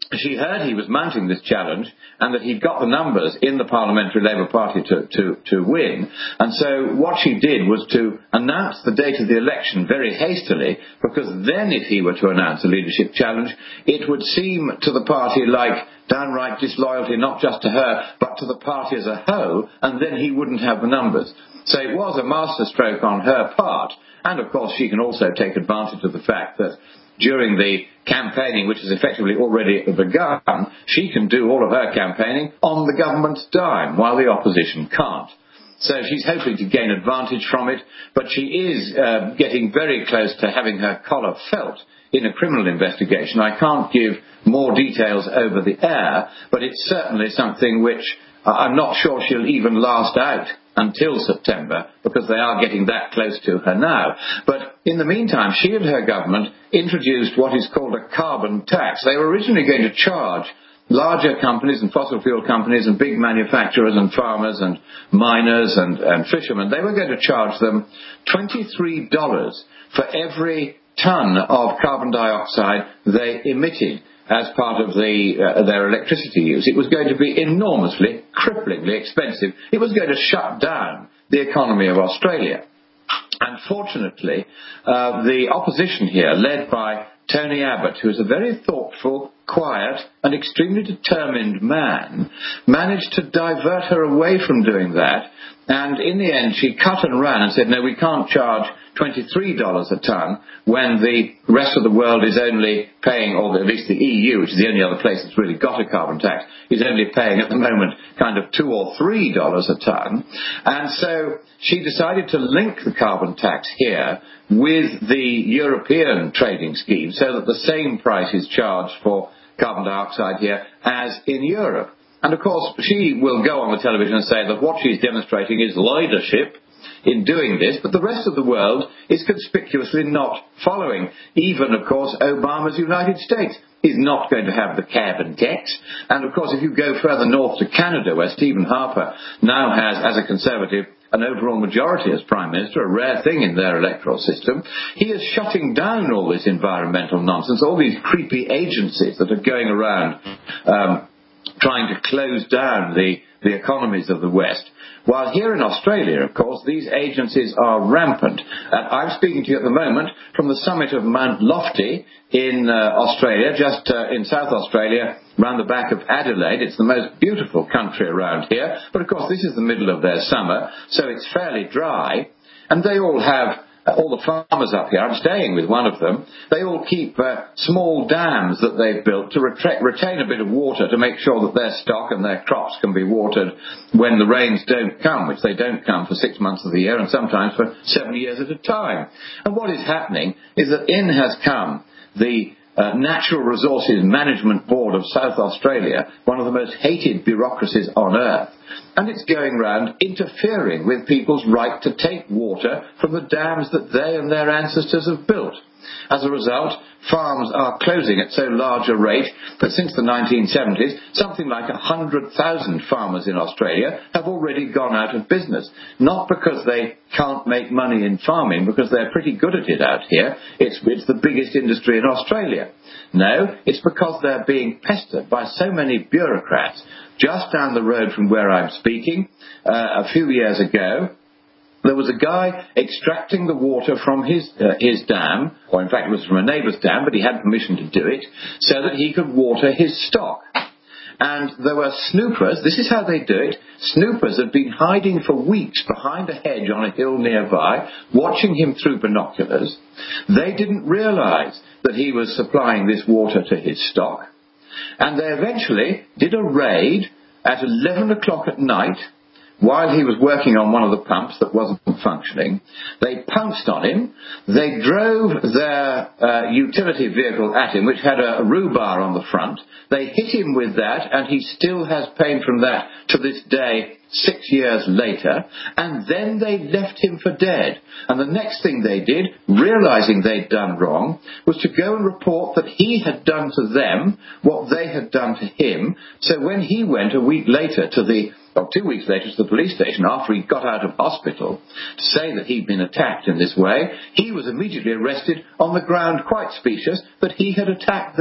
she heard he was mounting this challenge and that he'd got the numbers in the Parliamentary Labour Party to, to, to win. And so what she did was to announce the date of the election very hastily, because then if he were to announce a leadership challenge, it would seem to the party like downright disloyalty, not just to her, but to the party as a whole, and then he wouldn't have the numbers. So it was a masterstroke on her part. And, of course, she can also take advantage of the fact that during the campaigning, which has effectively already begun, she can do all of her campaigning on the government's dime, while the opposition can't. So she's hoping to gain advantage from it, but she is uh, getting very close to having her collar felt in a criminal investigation. I can't give more details over the air, but it's certainly something which uh, I'm not sure she'll even last out until September, because they are getting that close to her now. But in the meantime, she and her government introduced what is called a carbon tax. They were originally going to charge larger companies and fossil fuel companies and big manufacturers and farmers and miners and, and fishermen. They were going to charge them twenty-three dollars for every ton of carbon dioxide they emitted as part of the, uh, their electricity use. It was going to be enormously, cripplingly expensive. It was going to shut down the economy of Australia. Unfortunately, uh, the opposition here, led by Tony Abbott, who is a very thoughtful, quiet and extremely determined man, managed to divert her away from doing that. And in the end, she cut and ran and said, no, we can't charge twenty-three dollars a tonne when the rest of the world is only paying, or at least the E U, which is the only other place that's really got a carbon tax, is only paying at the moment kind of two or three dollars a tonne. And so she decided to link the carbon tax here with the European trading scheme so that the same price is charged for carbon dioxide here as in Europe. And of course, she will go on the television and say that what she's demonstrating is leadership in doing this, but the rest of the world is conspicuously not following. Even, of course, Obama's United States is not going to have the carbon tax. And, of course, if you go further north to Canada, where Stephen Harper now has, as a Conservative, an overall majority as Prime Minister, a rare thing in their electoral system, he is shutting down all this environmental nonsense, all these creepy agencies that are going around um, trying to close down the, the economies of the West. While here in Australia, of course, these agencies are rampant. And I'm speaking to you at the moment from the summit of Mount Lofty in uh, Australia, just uh, in South Australia, round the back of Adelaide. It's the most beautiful country around here. But, of course, this is the middle of their summer, so it's fairly dry. And they all have... all the farmers up here, I'm staying with one of them, they all keep uh, small dams that they've built to retra- retain a bit of water to make sure that their stock and their crops can be watered when the rains don't come, which they don't come for six months of the year and sometimes for seven years at a time. And what is happening is that in has come the Uh, Natural Resources Management Board of South Australia, one of the most hated bureaucracies on earth. And it's going round interfering with people's right to take water from the dams that they and their ancestors have built. As a result, farms are closing at so large a rate that since the nineteen seventies, something like one hundred thousand farmers in Australia have already gone out of business. Not because they can't make money in farming, because they're pretty good at it out here. It's, it's the biggest industry in Australia. No, it's because they're being pestered by so many bureaucrats. Just down the road from where I'm speaking, uh, a few years ago, there was a guy extracting the water from his uh, his dam, or in fact it was from a neighbour's dam, but he had permission to do it, so that he could water his stock. And there were snoopers, this is how they do it, snoopers had been hiding for weeks behind a hedge on a hill nearby, watching him through binoculars. They didn't realise that he was supplying this water to his stock. And they eventually did a raid at eleven o'clock at night, while he was working on one of the pumps that wasn't functioning. They pounced on him. They drove their uh, utility vehicle at him, which had a, a rhubar on the front. They hit him with that, and he still has pain from that to this day, six years later. And then they left him for dead. And the next thing they did, realizing they'd done wrong, was to go and report that he had done to them what they had done to him. So when he went a week later to the or two weeks later to the police station after he got out of hospital to say that he'd been attacked in this way, he was immediately arrested on the ground, quite specious, that he had attacked them.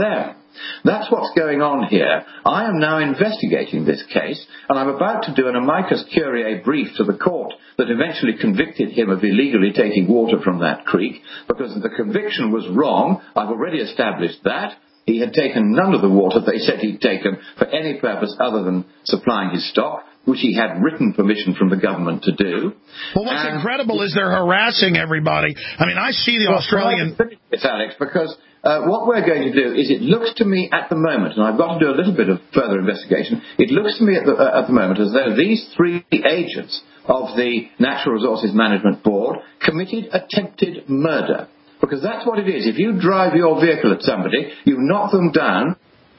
That's what's going on here. I am now investigating this case, and I'm about to do an amicus curiae brief to the court that eventually convicted him of illegally taking water from that creek, because the conviction was wrong. I've already established that. He had taken none of the water they said he'd taken for any purpose other than supplying his stock, which he had written permission from the government to do. Well, what's and incredible is they're harassing everybody. I mean, I see the well, Australian... It's Alex, because uh, what we're going to do is it looks to me at the moment, and I've got to do a little bit of further investigation, it looks to me at the, uh, at the moment as though these three agents of the Natural Resources Management Board committed attempted murder. Because that's what it is. If you drive your vehicle at somebody, you knock them down,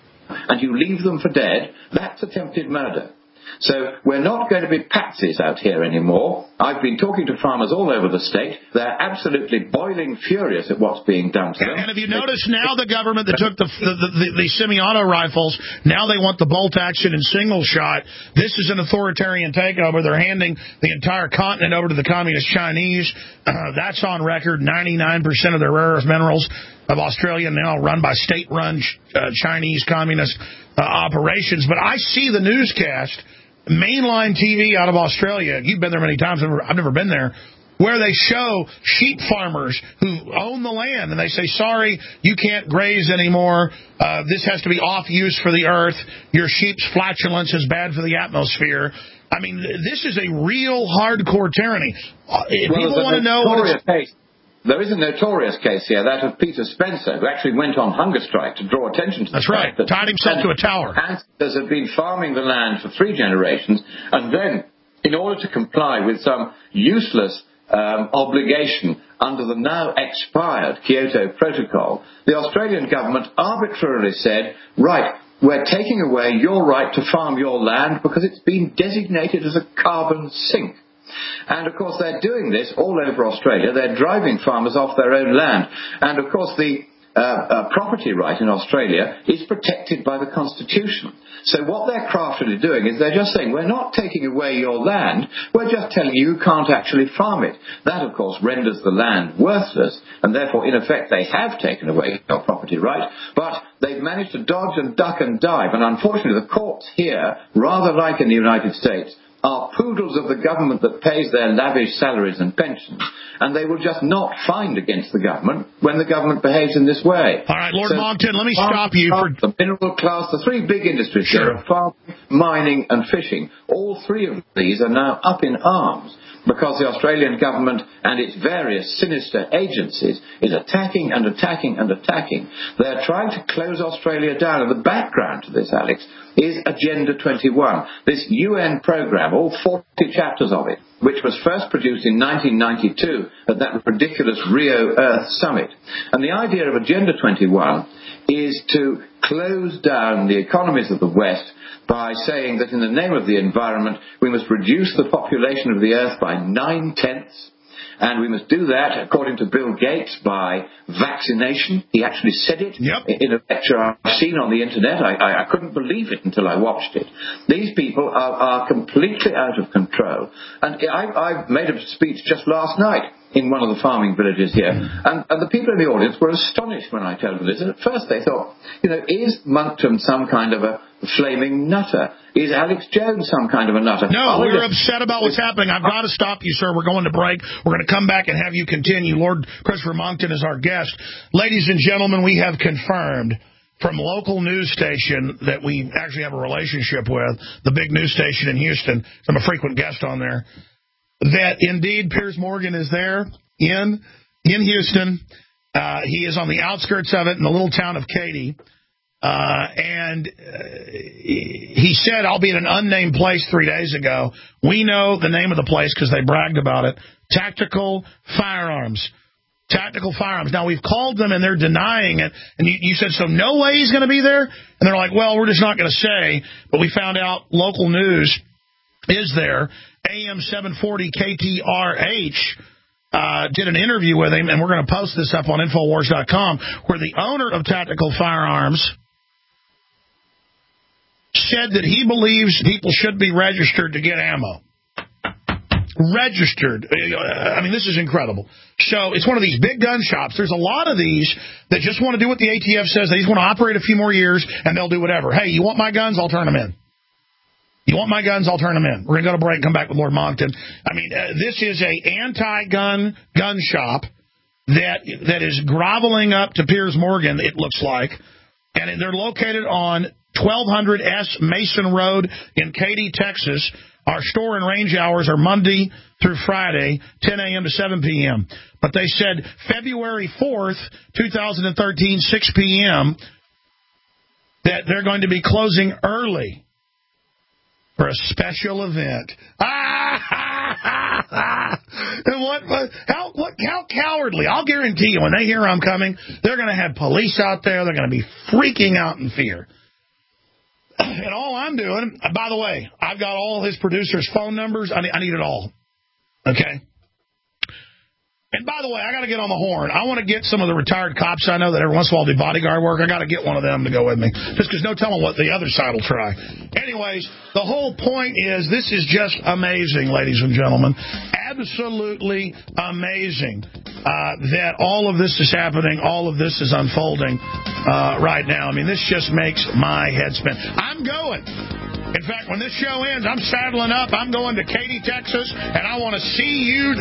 and you leave them for dead, that's attempted murder. So we're not going to be patsies out here anymore. I've been talking to farmers all over the state. They're absolutely boiling furious at what's being done to them. And have you noticed now the government that took the, the, the, the semi-auto rifles, now they want the bolt action and single shot. This is an authoritarian takeover. They're handing the entire continent over to the communist Chinese. Uh, that's on record. ninety-nine percent of the rare earth minerals of Australia now run by state-run uh, Chinese communist uh, operations. But I see the newscast, mainline T V out of Australia. You've been there many times. I've never been there. Where they show sheep farmers who own the land, and they say, sorry, you can't graze anymore. Uh, this has to be off use for the earth. Your sheep's flatulence is bad for the atmosphere. I mean, this is a real hardcore tyranny. Uh, if well, people want to know what it's... Case. There is a notorious case here, that of Peter Spencer, who actually went on hunger strike to draw attention to the That's right, that tied himself to a tower. Ancestors had been farming the land for three generations, and then, in order to comply with some useless um, obligation under the now expired Kyoto Protocol, the Australian government arbitrarily said, right, we're taking away your right to farm your land because it's been designated as a carbon sink. And, of course, they're doing this all over Australia. They're driving farmers off their own land. And, of course, the uh, uh, property right in Australia is protected by the Constitution. So what they're craftily doing is they're just saying, we're not taking away your land, we're just telling you you can't actually farm it. That, of course, renders the land worthless, and therefore, in effect, they have taken away your property right, but they've managed to dodge and duck and dive. And, unfortunately, the courts here, rather like in the United States, are poodles of the government that pays their lavish salaries and pensions, and they will just not find against the government when the government behaves in this way. All right, Lord so, Monckton, let me stop you. For... The mineral class, the three big industries sure. here are farming, mining and fishing. All three of these are now up in arms because the Australian government and its various sinister agencies is attacking and attacking and attacking. They're trying to close Australia down. And the background to this, Alex, is Agenda twenty-one, this U N program, all forty chapters of it, which was first produced in nineteen ninety-two at that ridiculous Rio Earth Summit. And the idea of Agenda twenty-one is to close down the economies of the West by saying that in the name of the environment, we must reduce the population of the Earth by nine-tenths, and we must do that, according to Bill Gates, by vaccination. He actually said it yep. in a lecture I've seen on the Internet. I, I, I couldn't believe it until I watched it. These people are, are completely out of control. And I, I made a speech just last night in one of the farming villages here, and, and the people in the audience were astonished when I told them this. And at first they thought, you know, is Monckton some kind of a flaming nutter? Is Alex Jones some kind of a nutter? No, we're upset about what's happening. I've got to stop you, sir. We're going to break. We're going to come back and have you continue. Lord Christopher Monckton is our guest. Ladies and gentlemen, we have confirmed from local news station that we actually have a relationship with, the big news station in Houston. I'm a frequent guest on there. That indeed Piers Morgan is there in in Houston. Uh, he is on the outskirts of it in the little town of Katy. Uh, and uh, he said, I'll be in an unnamed place three days ago. We know the name of the place because they bragged about it. Tactical Firearms. Tactical Firearms. Now, we've called them, and they're denying it. And you, you said, so no way he's going to be there? And they're like, well, we're just not going to say. But we found out local news is there. A M seven forty K T R H uh, did an interview with him, and we're going to post this up on Infowars dot com, where the owner of Tactical Firearms said that he believes people should be registered to get ammo. registered. I mean, this is incredible. So it's one of these big gun shops. There's a lot of these that just want to do what the A T F says. They just want to operate a few more years, and they'll do whatever. Hey, you want my guns? I'll turn them in. You want my guns? I'll turn them in. We're going to go to break and come back with Lord Monckton. I mean, uh, this is a anti-gun gun shop that that is groveling up to Piers Morgan, it looks like. And they're located on twelve hundred S Mason Road in Katy, Texas. Our store and range hours are Monday through Friday, ten a.m. to seven p.m. But they said February fourth, twenty thirteen, six p.m., that they're going to be closing early for a special event. And what, how, what, how cowardly. I'll guarantee you, when they hear I'm coming, they're going to have police out there. They're going to be freaking out in fear. And all I'm doing, by the way, I've got all his producers' phone numbers. I need, I need it all. Okay? And by the way, I got to get on the horn. I want to get some of the retired cops I know that every once in a while do bodyguard work. I got to get one of them to go with me, just because no telling what the other side will try. Anyways, the whole point is this is just amazing, ladies and gentlemen. Absolutely amazing uh, that all of this is happening, all of this is unfolding uh, right now. I mean, this just makes my head spin. I'm going. In fact, when this show ends, I'm saddling up. I'm going to Katy, Texas, and I want to see you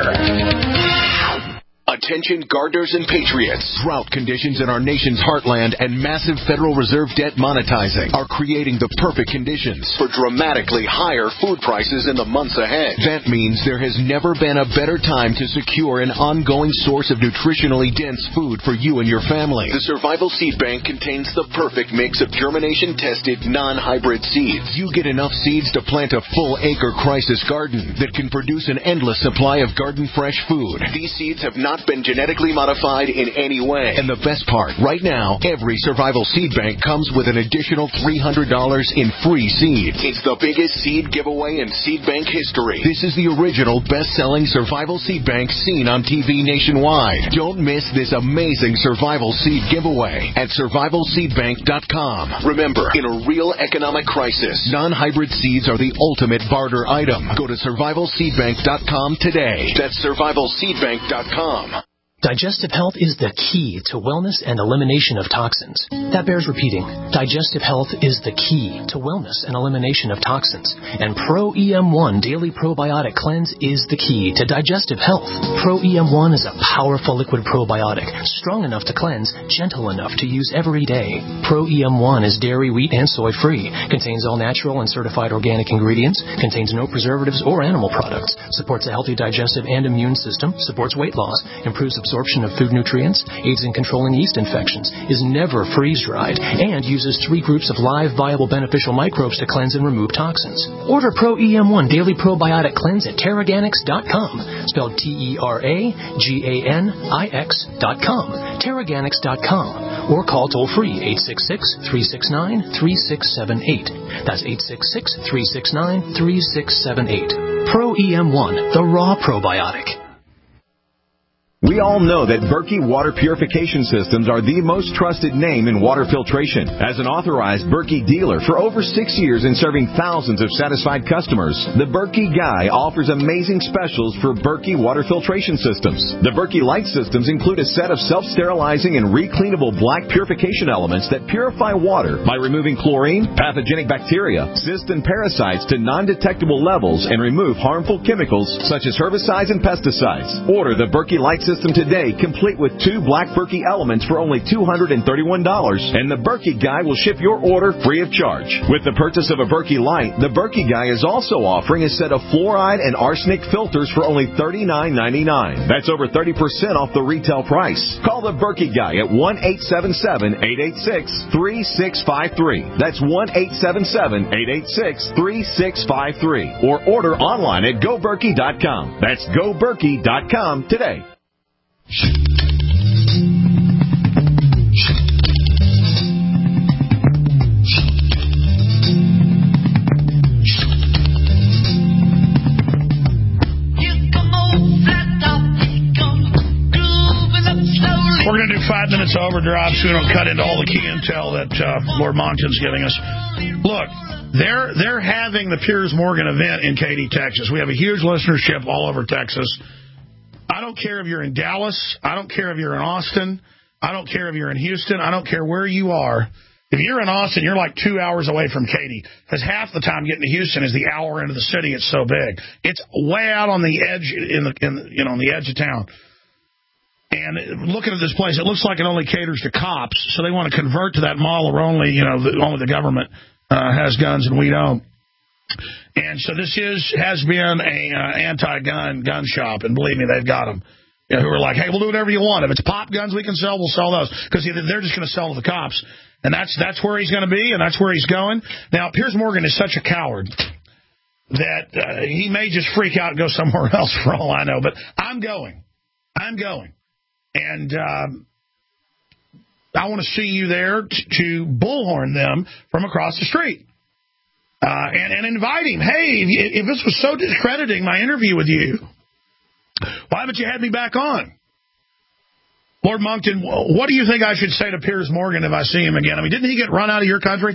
there. Attention gardeners and patriots. Drought conditions in our nation's heartland and massive Federal Reserve debt monetizing are creating the perfect conditions for dramatically higher food prices in the months ahead. That means there has never been a better time to secure an ongoing source of nutritionally dense food for you and your family. The Survival Seed Bank contains the perfect mix of germination-tested, non-hybrid seeds. You get enough seeds to plant a full-acre crisis garden that can produce an endless supply of garden-fresh food. These seeds have not been genetically modified in any way. And the best part, right now, every Survival Seed Bank comes with an additional three hundred dollars in free seeds. It's the biggest seed giveaway in seed bank history. This is the original best-selling Survival Seed Bank seen on T V nationwide. Don't miss this amazing Survival Seed giveaway at survival seed bank dot com. Remember, in a real economic crisis, non-hybrid seeds are the ultimate barter item. Go to survival seed bank dot com today. That's survival seed bank dot com. Digestive health is the key to wellness and elimination of toxins. That bears repeating. Digestive health is the key to wellness and elimination of toxins. And Pro E M one Daily Probiotic Cleanse is the key to digestive health. Pro E M one is a powerful liquid probiotic, strong enough to cleanse, gentle enough to use every day. Pro E M one is dairy, wheat, and soy-free, contains all natural and certified organic ingredients, contains no preservatives or animal products, supports a healthy digestive and immune system, supports weight loss, improves absorption absorption of food nutrients, aids in controlling yeast infections, is never freeze-dried, and uses three groups of live, viable, beneficial microbes to cleanse and remove toxins. Order Pro E M one Daily Probiotic Cleanse at Terraganix dot com, spelled T E R A G A N I X dot com, Terraganix dot com, or call toll-free eight six six, three six nine, three six seven eight. That's eight six six, three six nine, three six seven eight. Pro E M one, the raw probiotic. We all know that Berkey Water Purification Systems are the most trusted name in water filtration. As an authorized Berkey dealer for over six years and serving thousands of satisfied customers, the Berkey Guy offers amazing specials for Berkey Water Filtration Systems. The Berkey Light Systems include a set of self-sterilizing and recleanable black purification elements that purify water by removing chlorine, pathogenic bacteria, cysts, and parasites to non-detectable levels and remove harmful chemicals such as herbicides and pesticides. Order the Berkey Light Systems System today, complete with two black Berkey elements for only two hundred thirty-one dollars, and the Berkey Guy will ship your order free of charge. With the purchase of a Berkey Light, the Berkey Guy is also offering a set of fluoride and arsenic filters for only thirty-nine ninety-nine. That's over thirty percent off the retail price. Call the Berkey Guy at one eight seven seven, eight eight six, three six five three. That's one eight seven seven, eight eight six, three six five three. Or order online at go berkey dot com. That's go berkey dot com today. We're going to do five minutes overdrive so we don't cut into all the key intel that uh, Lord Monckton's giving us. Look, They're they're having the Piers Morgan event in Katy, Texas. We have a huge listenership all over Texas. I don't care if you're in Dallas. I don't care if you're in Austin. I don't care if you're in Houston. I don't care where you are. If you're in Austin, you're like two hours away from Katy, because half the time getting to Houston is the hour into the city. It's so big. It's way out on the edge, in the, in the you know, on the edge of town. And looking at this place, it looks like it only caters to cops, so they want to convert to that model where only, you know, the, only the government uh, has guns and we don't. And so this is has been a uh, anti-gun gun shop, and believe me, they've got them. You know, who are like, hey, we'll do whatever you want. If it's pop guns we can sell, we'll sell those, because they're just going to sell to the cops. And that's that's where he's going to be, and that's where he's going. Now, Piers Morgan is such a coward that uh, he may just freak out and go somewhere else for all I know. But I'm going. I'm going. And um, I want to see you there t- to bullhorn them from across the street. Uh, and, and invite him. Hey, if, if this was so discrediting, my interview with you, why haven't you had me back on? Lord Moncton, what do you think I should say to Piers Morgan if I see him again? I mean, didn't he get run out of your country?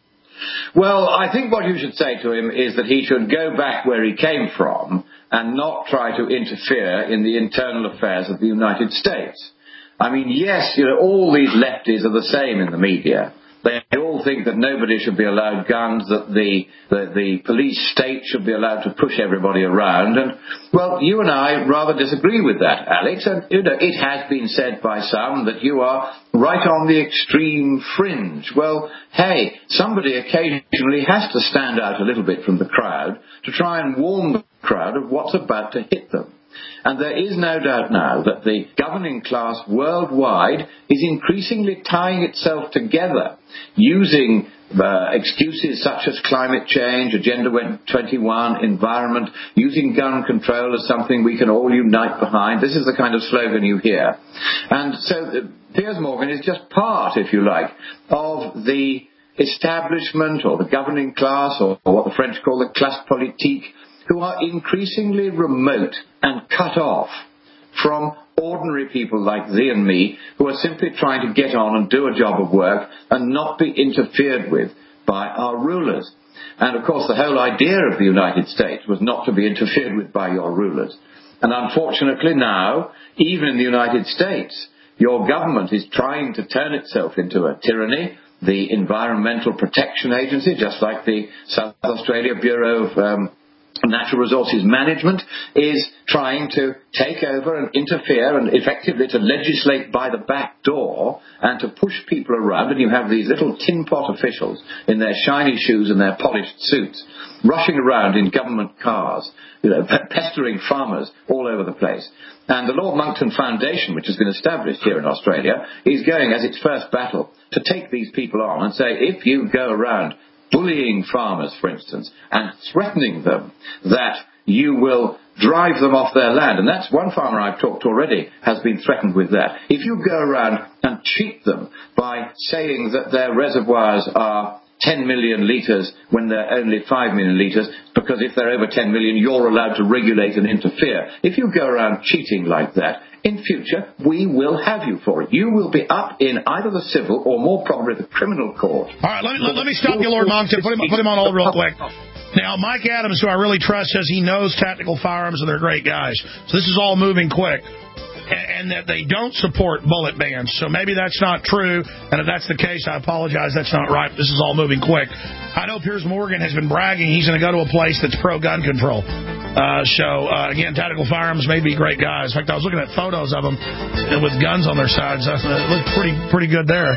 Well, I think what you should say to him is that he should go back where he came from and not try to interfere in the internal affairs of the United States. I mean, yes, you know, all these lefties are the same in the media. They all think that nobody should be allowed guns, that the, the the police state should be allowed to push everybody around. And, well, you and I rather disagree with that, Alex. And, you know, it has been said by some that you are right on the extreme fringe. Well, hey, somebody occasionally has to stand out a little bit from the crowd to try and warn the crowd of what's about to hit them. And there is no doubt now that the governing class worldwide is increasingly tying itself together, using uh, excuses such as climate change, Agenda twenty-one, environment, using gun control as something we can all unite behind. This is the kind of slogan you hear. And so uh, Piers Morgan is just part, if you like, of the establishment or the governing class, or, or what the French call the classe politique, who are increasingly remote and cut off from ordinary people like thee and me, who are simply trying to get on and do a job of work and not be interfered with by our rulers. And, of course, the whole idea of the United States was not to be interfered with by your rulers. And unfortunately now, even in the United States, your government is trying to turn itself into a tyranny. The Environmental Protection Agency, just like the South Australia Bureau of um, Natural Resources Management, is trying to take over and interfere and effectively to legislate by the back door and to push people around. And you have these little tin pot officials in their shiny shoes and their polished suits rushing around in government cars, you know, pestering farmers all over the place. And the Lord Moncton Foundation, which has been established here in Australia, is going as its first battle to take these people on and say, if you go around bullying farmers, for instance, and threatening them that you will drive them off their land. And that's one farmer I've talked to already has been threatened with that. If you go around and cheat them by saying that their reservoirs are ten million litres when they're only five million litres, because if they're over ten million, you're allowed to regulate and interfere. If you go around cheating like that, in future, we will have you for it. You will be up in either the civil or more probably the criminal court. All right, let me, let, let me stop you, Lord Moncton. Put him, put him on hold real quick. Now, Mike Adams, who I really trust, says he knows tactical firearms and they're great guys. So this is all moving quick. And, and that they don't support bullet bans. So maybe that's not true. And if that's the case, I apologize. That's not right. This is all moving quick. I know Piers Morgan has been bragging he's going to go to a place that's pro-gun control. Uh, so, uh, again, tactical firearms may be great guys. In fact, I was looking at photos of them with guns on their sides. It looked pretty, pretty good there.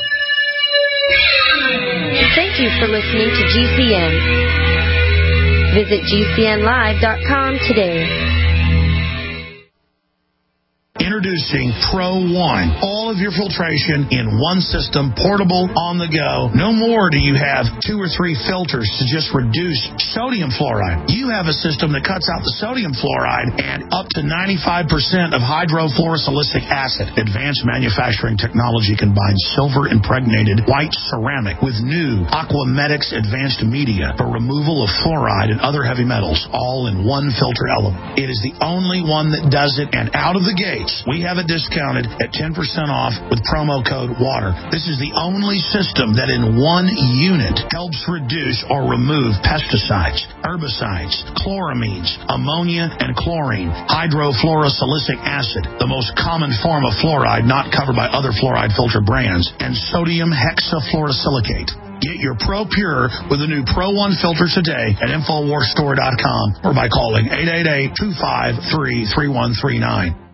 Thank you for listening to G C N. Visit G C N live dot com today. Introducing Pro One. All of your filtration in one system, portable, on the go. No more do you have two or three filters to just reduce sodium fluoride. You have a system that cuts out the sodium fluoride and up to ninety-five percent of hydrofluorosilicic acid. Advanced manufacturing technology combines silver-impregnated white ceramic with new Aquamedics advanced media for removal of fluoride and other heavy metals, all in one filter element. It is the only one that does it, and out of the gates, We have it discounted at ten percent off with promo code WATER. This is the only system that in one unit helps reduce or remove pesticides, herbicides, chloramines, ammonia, and chlorine, hydrofluorosilicic acid, the most common form of fluoride not covered by other fluoride filter brands, and sodium hexafluorosilicate. Get your Pro Pure with the new Pro One filter today at Infowars Store dot com or by calling eight eight eight, two five three, three one three nine.